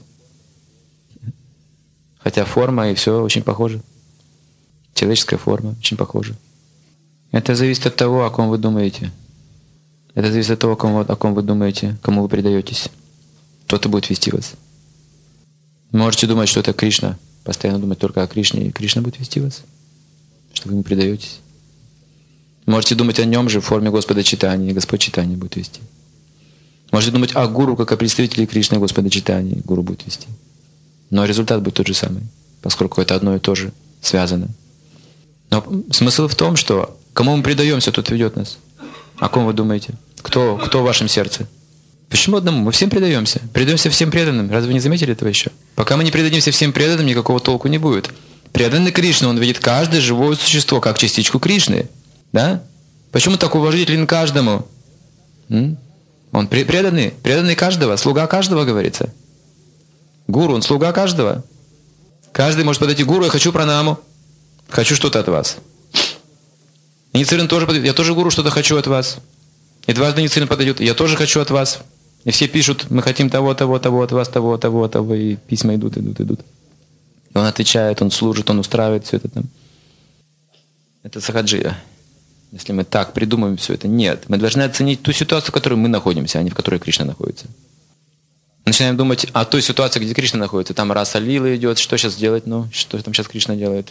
Хотя форма и все очень похоже. Человеческая форма очень похожа. Это зависит от того, о ком вы думаете. Это зависит от того, о ком, о ком вы думаете, кому вы предаетесь. Кто-то будет вести вас. Можете думать, что это Кришна. Постоянно думать только о Кришне, и Кришна будет вести вас. Что вы ему предаетесь. Можете думать о нем же в форме Господа Чайтаньи, и Господь Чайтанья будет вести. Можете думать о гуру, как о представителе Кришны и Господа Чайтаньи, и гуру будет вести. Но результат будет тот же самый, поскольку это одно и то же связано. Но смысл в том, что кому мы предаемся, тот ведет нас. О ком вы думаете? Кто, кто в вашем сердце? Почему одному? Мы всем предаемся. Предаемся всем преданным. Разве вы не заметили этого еще? Пока мы не предадимся всем преданным, никакого толку не будет. Преданный Кришне, он видит каждое живое существо как частичку Кришны. Да? Почему так уважителен каждому? М? Он преданный, преданный каждого, слуга каждого, говорится. Гуру, он слуга каждого. Каждый может подойти: гуру, я хочу пранаму. Хочу что-то от вас. И Ницилин тоже подойдет: я тоже, гуру, что-то хочу от вас. И дважды Ницилин подойдет: я тоже хочу от вас. И все пишут: мы хотим того, того, того, от вас, того, того, того. И письма идут, идут, идут. И он отвечает, он служит, он устраивает все это там. Это сахаджия. Если мы так придумаем все это. Нет. Мы должны оценить ту ситуацию, в которой мы находимся, а не в которой Кришна находится. Начинаем думать о той ситуации, где Кришна находится. Там раса лила идет, что сейчас делать? Ну, что там сейчас Кришна делает?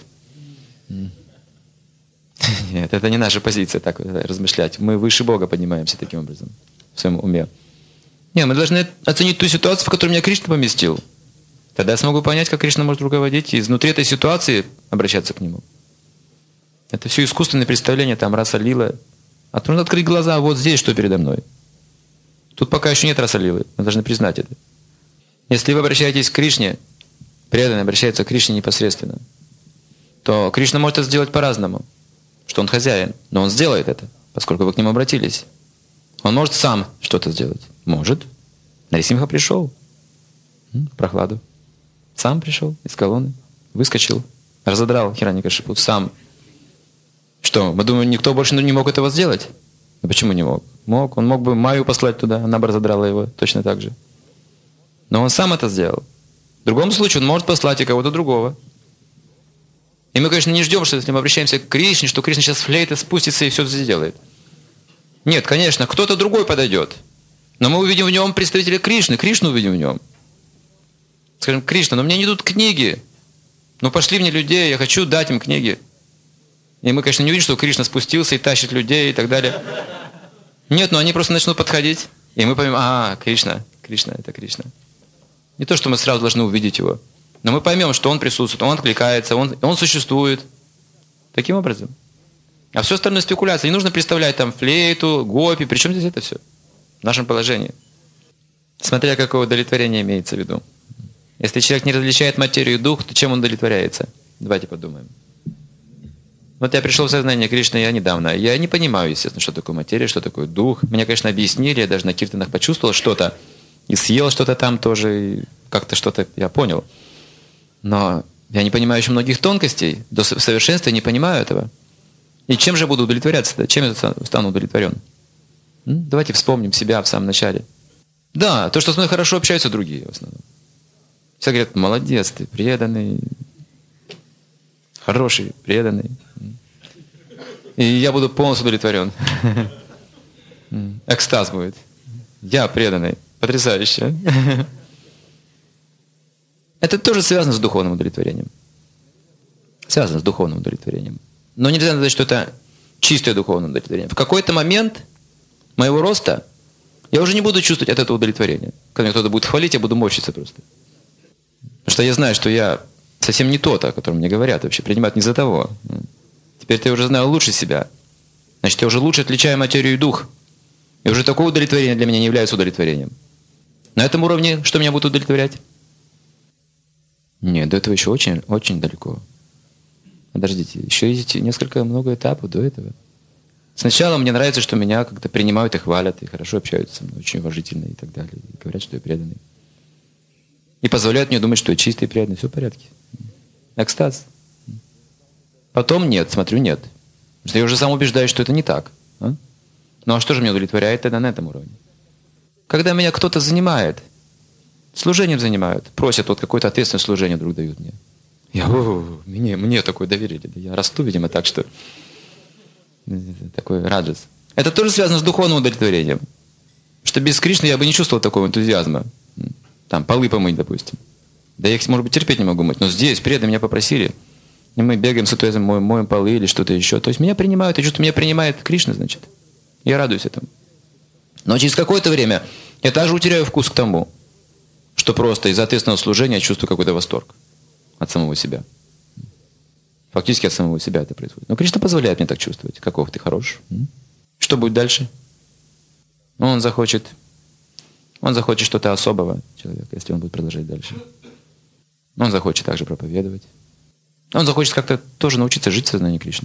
Нет, это не наша позиция так размышлять. Мы выше Бога поднимаемся таким образом в своем уме. Нет, мы должны оценить ту ситуацию, в которую меня Кришна поместил. Тогда я смогу понять, как Кришна может руководить, и изнутри этой ситуации обращаться к нему. Это все искусственное представление, там раса лила. А то нужно открыть глаза: вот здесь что передо мной. Тут пока еще нет раса лилы, мы должны признать это. Если вы обращаетесь к Кришне, преданный обращается к Кришне непосредственно, то Кришна может это сделать по-разному. Что он хозяин, но он сделает это, поскольку вы к нему обратились. Он может сам что-то сделать. Может. Нарисимха пришел в прохладу. Сам пришел из колонны, выскочил, разодрал Хираньякашипу сам. Что, мы думаем, никто больше не мог этого сделать? А почему не мог? Мог. Он мог бы Майю послать туда, она бы разодрала его точно так же. Но он сам это сделал. В другом случае он может послать и кого-то другого. И мы, конечно, не ждем, что если мы обращаемся к Кришне, что Кришна сейчас флейта спустится и все сделает. Нет, конечно, кто-то другой подойдет. Но мы увидим в нем представителя Кришны, Кришну увидим в нем. Скажем: Кришна, но мне не идут книги. Ну пошли мне людей, я хочу дать им книги. И мы, конечно, не увидим, что Кришна спустился и тащит людей и так далее. Нет, но они просто начнут подходить. И мы поймем: а, Кришна, Кришна, это Кришна. Не то, что мы сразу должны увидеть его. Но мы поймем, что он присутствует, он откликается, он, он существует. Таким образом. А все остальное спекуляция. Не нужно представлять там флейту, гопи. Причем здесь это все? В нашем положении. Смотря какое удовлетворение имеется в виду. Если человек не различает материю и дух, то чем он удовлетворяется? Давайте подумаем. Вот я пришел в сознание Кришны я недавно. Я не понимаю, естественно, что такое материя, что такое дух. Мне, конечно, объяснили, я даже на киртанах почувствовал что-то. И съел что-то там тоже, и как-то что-то я понял. Но я не понимаю еще многих тонкостей. До совершенства не понимаю этого. И чем же буду удовлетворяться? Чем я стану удовлетворен? Давайте вспомним себя в самом начале. Да, то, что со мной хорошо общаются другие в основном. Все говорят, молодец ты, преданный, хороший, преданный. И я буду полностью удовлетворен. Экстаз будет. Я преданный. Потрясающе. Это тоже связано с духовным удовлетворением. Связано с духовным удовлетворением. Но нельзя сказать, что это чистое духовное удовлетворение. В какой-то момент моего роста я уже не буду чувствовать от этого удовлетворения. Когда меня кто-то будет хвалить, я буду морщиться просто. Потому что я знаю, что я совсем не тот, о котором мне говорят вообще. Принимают не за того. Теперь я уже знаю лучше себя. Значит, я уже лучше отличаю материю и дух. И уже такое удовлетворение для меня не является удовлетворением. На этом уровне что меня будет удовлетворять? Нет, до этого еще очень, очень далеко. Подождите, еще есть несколько, много этапов до этого. Сначала мне нравится, что меня как-то принимают и хвалят, и хорошо общаются со мной, очень уважительно и так далее. И говорят, что я преданный. И позволяют мне думать, что я чистый и преданный. Все в порядке. Экстаз. Потом нет, смотрю, нет. Потому что я уже сам убеждаюсь, что это не так. А? Ну а что же меня удовлетворяет тогда на этом уровне? Когда меня кто-то занимает, служением занимают, просят вот какое-то ответственное служение вдруг дают мне. Я, о, мне, мне такое доверие. Я расту, видимо, так что такой раджас. Это тоже связано с духовным удовлетворением. Что без Кришны я бы не чувствовал такого энтузиазма. Там, полы помыть, допустим. Да я их, может быть, терпеть не могу мыть. Но здесь, преданные меня попросили. И мы бегаем с энтузиазмом, моем, моем полы или что-то еще. То есть меня принимают, я чувствую, меня принимает Кришна, значит. Я радуюсь этому. Но через какое-то время я также утеряю вкус к тому, что просто из-за ответственного служения я чувствую какой-то восторг от самого себя. Фактически от самого себя это происходит. Но Кришна позволяет мне так чувствовать. Каков ты хорош. Что будет дальше? Ну, он захочет, он захочет что-то особого человека, если он будет продолжать дальше. Он захочет также проповедовать. Он захочет как-то тоже научиться жить в сознании Кришны.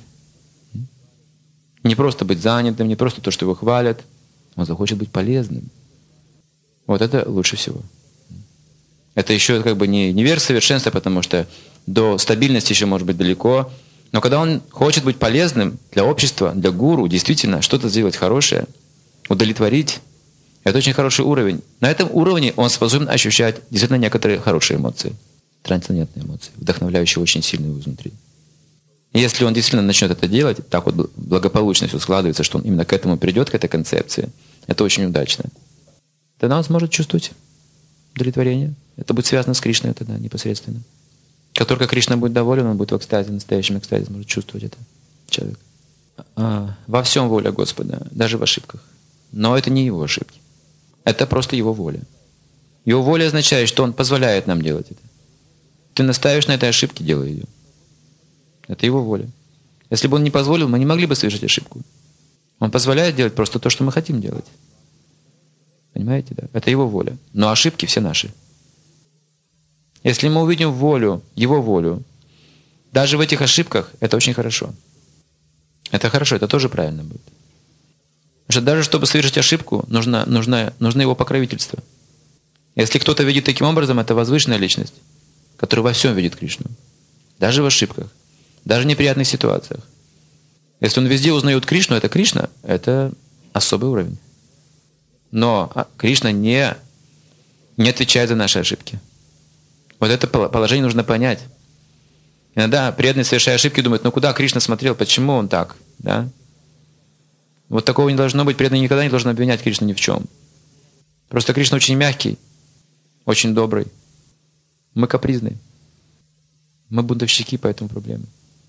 Не просто быть занятым, не просто то, что его хвалят. Он захочет быть полезным. Вот это лучше всего. Это еще как бы не, не верх совершенства, потому что до стабильности еще может быть далеко. Но когда он хочет быть полезным для общества, для гуру, действительно что-то сделать хорошее, удовлетворить, это очень хороший уровень. На этом уровне он способен ощущать действительно некоторые хорошие эмоции, трансцендентные эмоции, вдохновляющие очень сильно его изнутри. И если он действительно начнет это делать, так вот благополучно все складывается, что он именно к этому придет, к этой концепции, это очень удачно. Тогда он сможет чувствовать удовлетворение. Это будет связано с Кришной тогда непосредственно. Как только Кришна будет доволен, он будет в экстазе, в настоящем экстазе, сможет чувствовать это человек. А, во всем воля Господа, даже в ошибках. Но это не его ошибки. Это просто его воля. Его воля означает, что он позволяет нам делать это. Ты настаиваешь на этой ошибке, делай ее. Это его воля. Если бы он не позволил, мы не могли бы совершить ошибку. Он позволяет делать просто то, что мы хотим делать. Понимаете, да? Это его воля. Но ошибки все наши. Если мы увидим волю, его волю, даже в этих ошибках, это очень хорошо. Это хорошо, это тоже правильно будет. Потому что даже чтобы совершить ошибку, нужно, нужно, нужно его покровительство. Если кто-то видит таким образом, это возвышенная личность, которая во всем видит Кришну. Даже в ошибках, даже в неприятных ситуациях. Если он везде узнает Кришну, это Кришна, это особый уровень. Но Кришна не, не отвечает за наши ошибки. Вот это положение нужно понять. Иногда преданные, совершая ошибки, думают, ну куда Кришна смотрел, почему он так? Да? Вот такого не должно быть. Преданный никогда не должен обвинять Кришну ни в чем. Просто Кришна очень мягкий, очень добрый. Мы капризны. Мы бунтовщики по этому проблеме.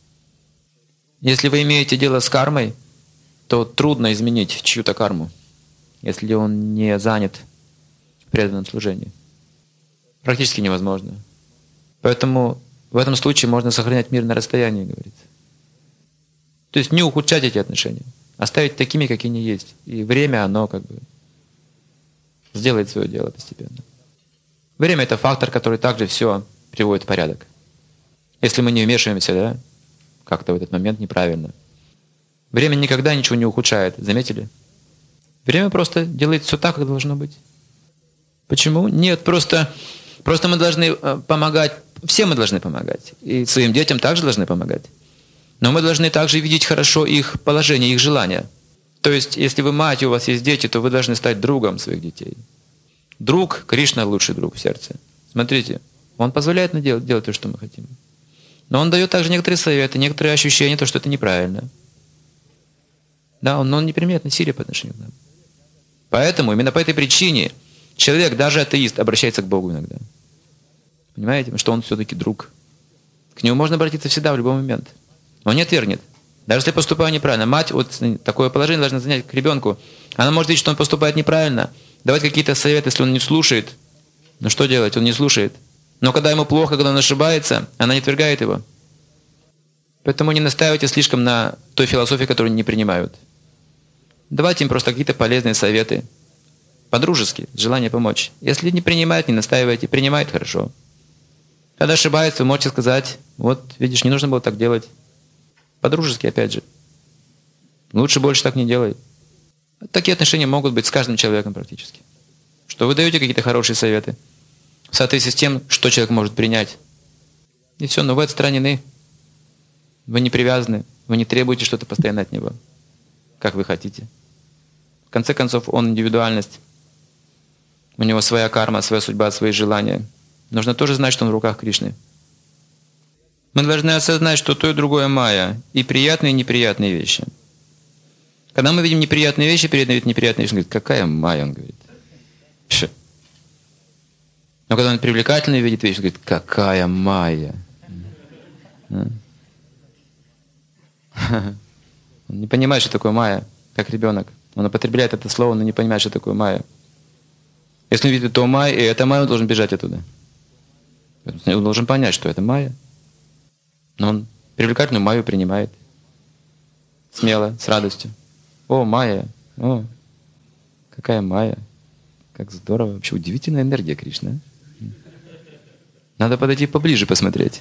Если вы имеете дело с кармой, то трудно изменить чью-то карму, если он не занят в преданном служении. Практически невозможно. Поэтому в этом случае можно сохранять мир на расстоянии, говорится. То есть не ухудшать эти отношения, оставить такими, какие они есть. И время, оно как бы сделает свое дело постепенно. Время — это фактор, который также все приводит в порядок. Если мы не вмешиваемся, да, как-то в этот момент неправильно. Время никогда ничего не ухудшает, заметили? Время просто делает все так, как должно быть. Почему? Нет, просто, просто мы должны помогать, все мы должны помогать. И своим детям также должны помогать. Но мы должны также видеть хорошо их положение, их желания. То есть, если вы мать, и у вас есть дети, то вы должны стать другом своих детей. Друг, Кришна — лучший друг в сердце. Смотрите, он позволяет нам делать, делать то, что мы хотим. Но он дает также некоторые советы, некоторые ощущения, то, что это неправильно. Да, он, он не применяет насилие по отношению к нам. Поэтому, именно по этой причине, человек, даже атеист, обращается к Богу иногда. Понимаете, что он все-таки друг. К нему можно обратиться всегда, в любой момент. Он не отвергнет. Даже если поступаю неправильно. Мать вот такое положение должна занять к ребенку. Она может видеть, что он поступает неправильно, давать какие-то советы, если он не слушает. Но что делать? Он не слушает. Но когда ему плохо, когда он ошибается, она не отвергает его. Поэтому не настаивайте слишком на той философии, которую не принимают. Давайте им просто какие-то полезные советы. По-дружески, желание помочь. Если не принимает, не настаивайте. Принимает — хорошо. Когда ошибается, вы можете сказать: вот, видишь, не нужно было так делать. По-дружески, опять же. Лучше больше так не делай. Такие отношения могут быть с каждым человеком практически. Что вы даете какие-то хорошие советы в соответствии с тем, что человек может принять. И все, но вы отстранены. Вы не привязаны. Вы не требуете что-то постоянно от него, как вы хотите. В конце концов, он индивидуальность. У него своя карма, своя судьба, свои желания. Нужно тоже знать, что он в руках Кришны. Мы должны осознать, что то и другое майя, и приятные, и неприятные вещи. Когда мы видим неприятные вещи, перед нами неприятные вещи, он говорит: какая майя, он говорит. Пш. Но когда он привлекательные видит вещи, он говорит: какая майя. Он не понимает, что такое майя, как ребенок. Он употребляет это слово, но не понимает, что такое майя. Если он видит то майя, и это майя, он должен бежать оттуда. Он должен понять, что это майя. Но он привлекательную майю принимает. Смело, с радостью. О, майя. О, какая майя. Как здорово. Вообще удивительная энергия Кришны. Надо подойти поближе посмотреть.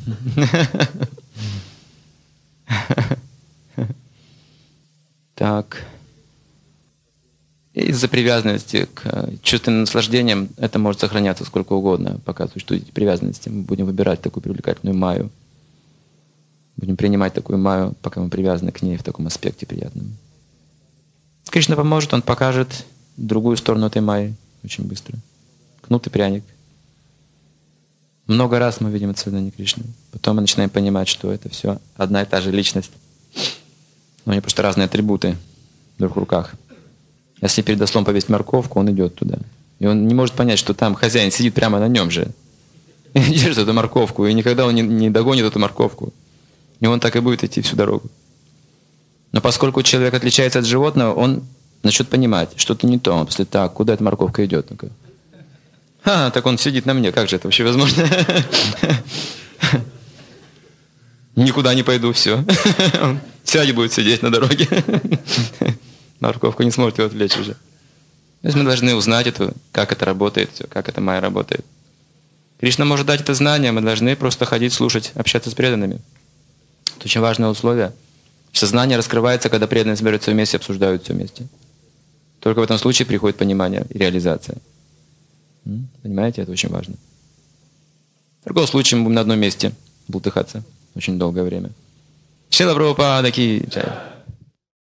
Так. Из-за привязанности к чувственным наслаждениям это может сохраняться сколько угодно, пока существуют эти привязанности. Мы будем выбирать такую привлекательную майю. Будем принимать такую майю, пока мы привязаны к ней в таком аспекте приятном. Кришна поможет, он покажет другую сторону этой майи очень быстро. Кнут и пряник. Много раз мы видим это сознание Кришны. Потом мы начинаем понимать, что это все одна и та же личность. Но они просто разные атрибуты друг в руках. Если перед ослом повесить морковку, он идет туда. И он не может понять, что там хозяин сидит прямо на нем же. И держит эту морковку. И никогда он не, не догонит эту морковку. И он так и будет идти всю дорогу. Но поскольку человек отличается от животного, он начнет понимать, что-то не то. Он после: так, куда эта морковка идет? Ну-ка. А, так он сидит на мне. Как же это вообще возможно? Никуда не пойду, все. Он сядет, будет сидеть на дороге. Морковка не сможет его отвлечь уже. То есть мы должны узнать это, как это работает, все, как эта майя работает. Кришна может дать это знание, мы должны просто ходить, слушать, общаться с преданными. Это очень важное условие. Сознание раскрывается, когда преданные собираются вместе, обсуждают все вместе. Только в этом случае приходит понимание и реализация. Понимаете, это очень важно. В другом случае мы будем на одном месте бултыхаться очень долгое время. Шрила Прабхупада ки джай.